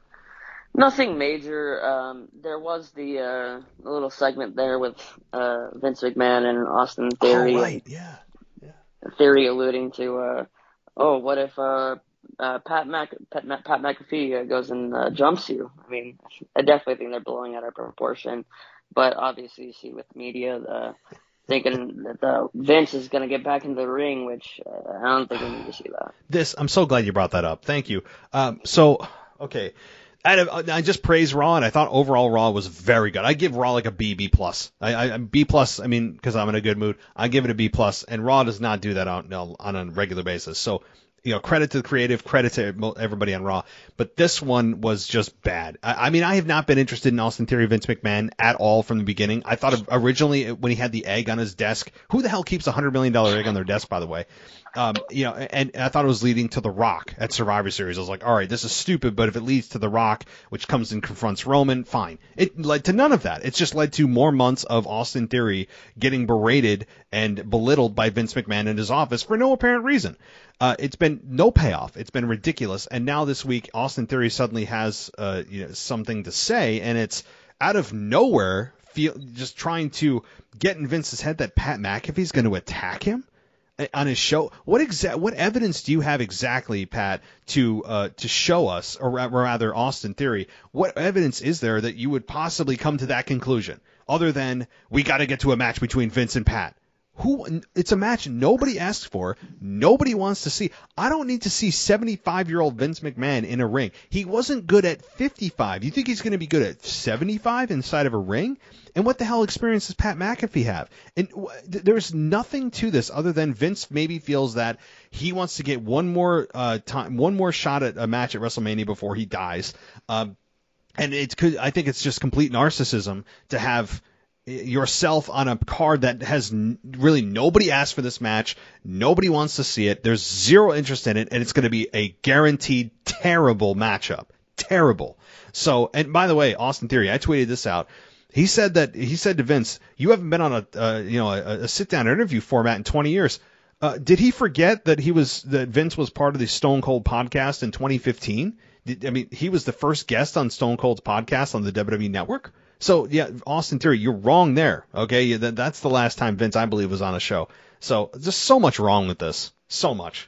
Nothing major. Um, there was the, uh, the little segment there with uh, Vince McMahon and Austin Theory. Oh, right. Yeah. yeah. Theory alluding to, uh, oh, what if uh, uh, Pat, Mc, Pat, Pat McAfee goes and uh, jumps you? I mean, I definitely think they're blowing out of proportion. But obviously, you see with media, the thinking that the Vince is going to get back into the ring, which uh, I don't think we need to see that. This, I'm so glad you brought that up. Thank you. Um, so, okay. I, I just praised Raw, and I thought overall Raw was very good. I give Raw like a B, B plus. I, I B plus. I mean, because I'm in a good mood. I give it a B plus, and Raw does not do that on on a regular basis. So, you know, credit to the creative, credit to everybody on Raw. But this one was just bad. I, I mean, I have not been interested in Austin Theory, Vince McMahon at all from the beginning. I thought of, originally when he had the egg on his desk, who the hell keeps a hundred million dollar egg on their desk, by the way? Um, you know, and, and I thought it was leading to The Rock at Survivor Series. I was like, all right, this is stupid, but if it leads to The Rock, which comes and confronts Roman, fine. It led to none of that. It's just led to more months of Austin Theory getting berated and belittled by Vince McMahon in his office for no apparent reason. Uh, it's been no payoff. It's been ridiculous. And now this week, Austin Theory suddenly has uh, you know, something to say, and it's out of nowhere, feel, just trying to get in Vince's head that Pat McAfee's going to attack him on his show. What exa- What evidence do you have exactly, Pat, to uh, to show us, or rather Austin Theory, what evidence is there that you would possibly come to that conclusion, other than we got to get to a match between Vince and Pat? Who? It's a match nobody asked for, nobody wants to see. I don't need to see seventy-five-year-old Vince McMahon in a ring. He wasn't good at fifty-five. You think he's going to be good at seventy-five inside of a ring? And what the hell experience does Pat McAfee have? And w- there's nothing to this other than Vince maybe feels that he wants to get one more uh, time, one more shot at a match at WrestleMania before he dies. Um, and it could, I think it's just complete narcissism to have yourself on a card that has n- really nobody asked for this match. Nobody wants to see it. There's zero interest in it, and it's going to be a guaranteed terrible matchup. Terrible. So, and by the way, Austin Theory, I tweeted this out. He said that he said to Vince, "You haven't been on a uh, you know a, a sit down interview format in twenty years." Uh, did he forget that he was that Vince was part of the Stone Cold podcast in twenty fifteen? Did, I mean, he was the first guest on Stone Cold's podcast on the W W E Network. So yeah, Austin Theory, you're wrong there. Okay, that, that's the last time Vince, I believe, was on a show. So just so much wrong with this, so much.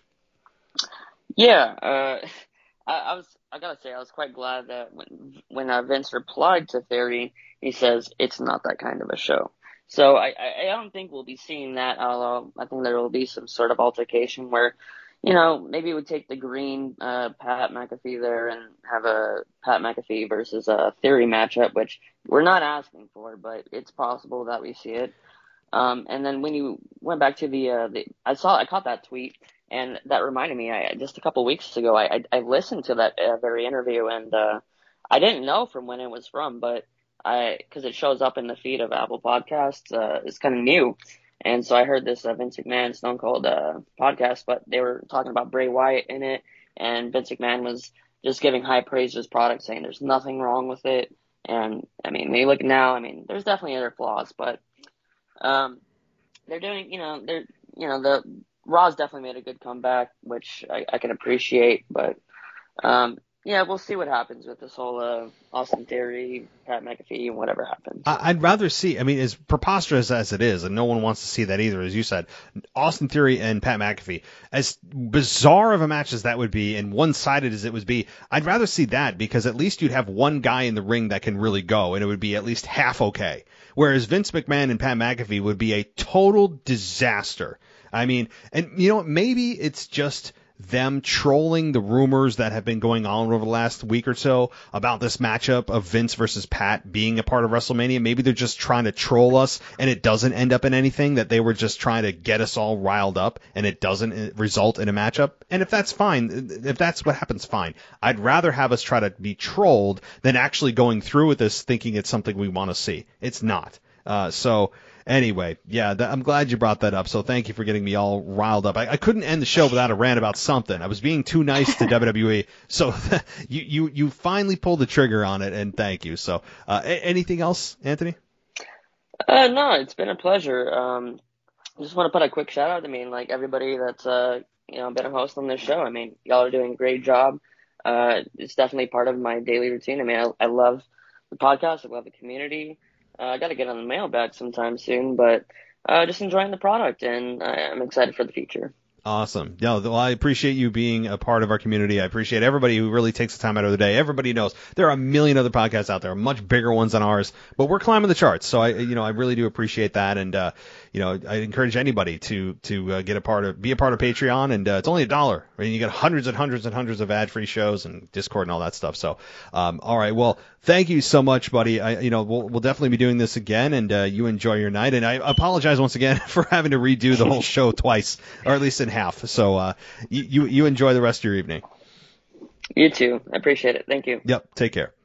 Yeah, uh, I, I was. I gotta say, I was quite glad that when when uh, Vince replied to Theory, he says it's not that kind of a show. So I, I don't think we'll be seeing that, although I think there will be some sort of altercation where, you know, maybe we take the green uh, Pat McAfee there and have a Pat McAfee versus a Theory matchup, which we're not asking for, but it's possible that we see it. Um, and then when you went back to the, uh, the I saw, I caught that tweet, and that reminded me, I just a couple weeks ago, I, I, I listened to that uh, very interview, and uh, I didn't know from when it was from, but I, because it shows up in the feed of Apple Podcasts, uh, it's kind of new. And so I heard this uh, Vince McMahon Stone Cold uh, podcast, but they were talking about Bray Wyatt in it, and Vince McMahon was just giving high praise to his product, saying there's nothing wrong with it. And I mean, when you look now, I mean, there's definitely other flaws, but um, they're doing, you know, they're, you know, the Raw's definitely made a good comeback, which I, I can appreciate, but um, yeah, we'll see what happens with this whole uh, Austin Theory, Pat McAfee, and whatever happens. I'd rather see, I mean, as preposterous as it is, and no one wants to see that either, as you said, Austin Theory and Pat McAfee, as bizarre of a match as that would be, and one-sided as it would be, I'd rather see that, because at least you'd have one guy in the ring that can really go, and it would be at least half okay. Whereas Vince McMahon and Pat McAfee would be a total disaster. I mean, and you know what, maybe it's just them trolling the rumors that have been going on over the last week or so about this matchup of Vince versus Pat being a part of WrestleMania. Maybe they're just trying to troll us and it doesn't end up in anything, that they were just trying to get us all riled up and it doesn't result in a matchup. And if that's fine, if that's what happens, fine. I'd rather have us try to be trolled than actually going through with this thinking it's something we want to see. It's not. Uh, so Anyway, yeah, th- I'm glad you brought that up, so thank you for getting me all riled up. I, I couldn't end the show without a rant about something. I was being too nice to W W E, so you, you you finally pulled the trigger on it, and thank you. So, uh, a- anything else, Anthony? Uh, no, it's been a pleasure. Um, I just want to put a quick shout out. I mean, like everybody that's uh, you know, been a host on this show. I mean, y'all are doing a great job. Uh, it's definitely part of my daily routine. I mean, I, I love the podcast. I love the community. Uh, I got to get on the mailbag sometime soon, but uh, just enjoying the product, and I'm excited for the future. Awesome. No, well, I appreciate you being a part of our community. I appreciate everybody who really takes the time out of the day. Everybody knows there are a million other podcasts out there, much bigger ones than ours, but we're climbing the charts. So I, you know, I really do appreciate that. And, uh, you know, I encourage anybody to, to, uh, get a part of, be a part of Patreon. And, uh, it's only a dollar. I mean, you get hundreds and hundreds and hundreds of ad free shows and Discord and all that stuff. So, um, all right. Well, thank you so much, buddy. I, you know, we'll, we'll definitely be doing this again, and, uh, you enjoy your night. And I apologize once again for having to redo the whole show twice, or at least in half. So, uh, you, you, you enjoy the rest of your evening. You too. I appreciate it. Thank you. Yep. Take care.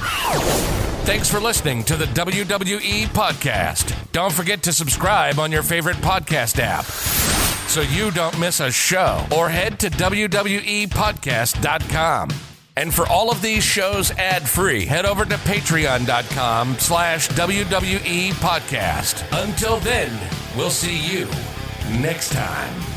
Thanks for listening to the W W E Podcast. Don't forget to subscribe on your favorite podcast app so you don't miss a show, or head to W W E podcast dot com. And for all of these shows ad-free, head over to patreon.com slash WWE podcast. Until then, we'll see you next time.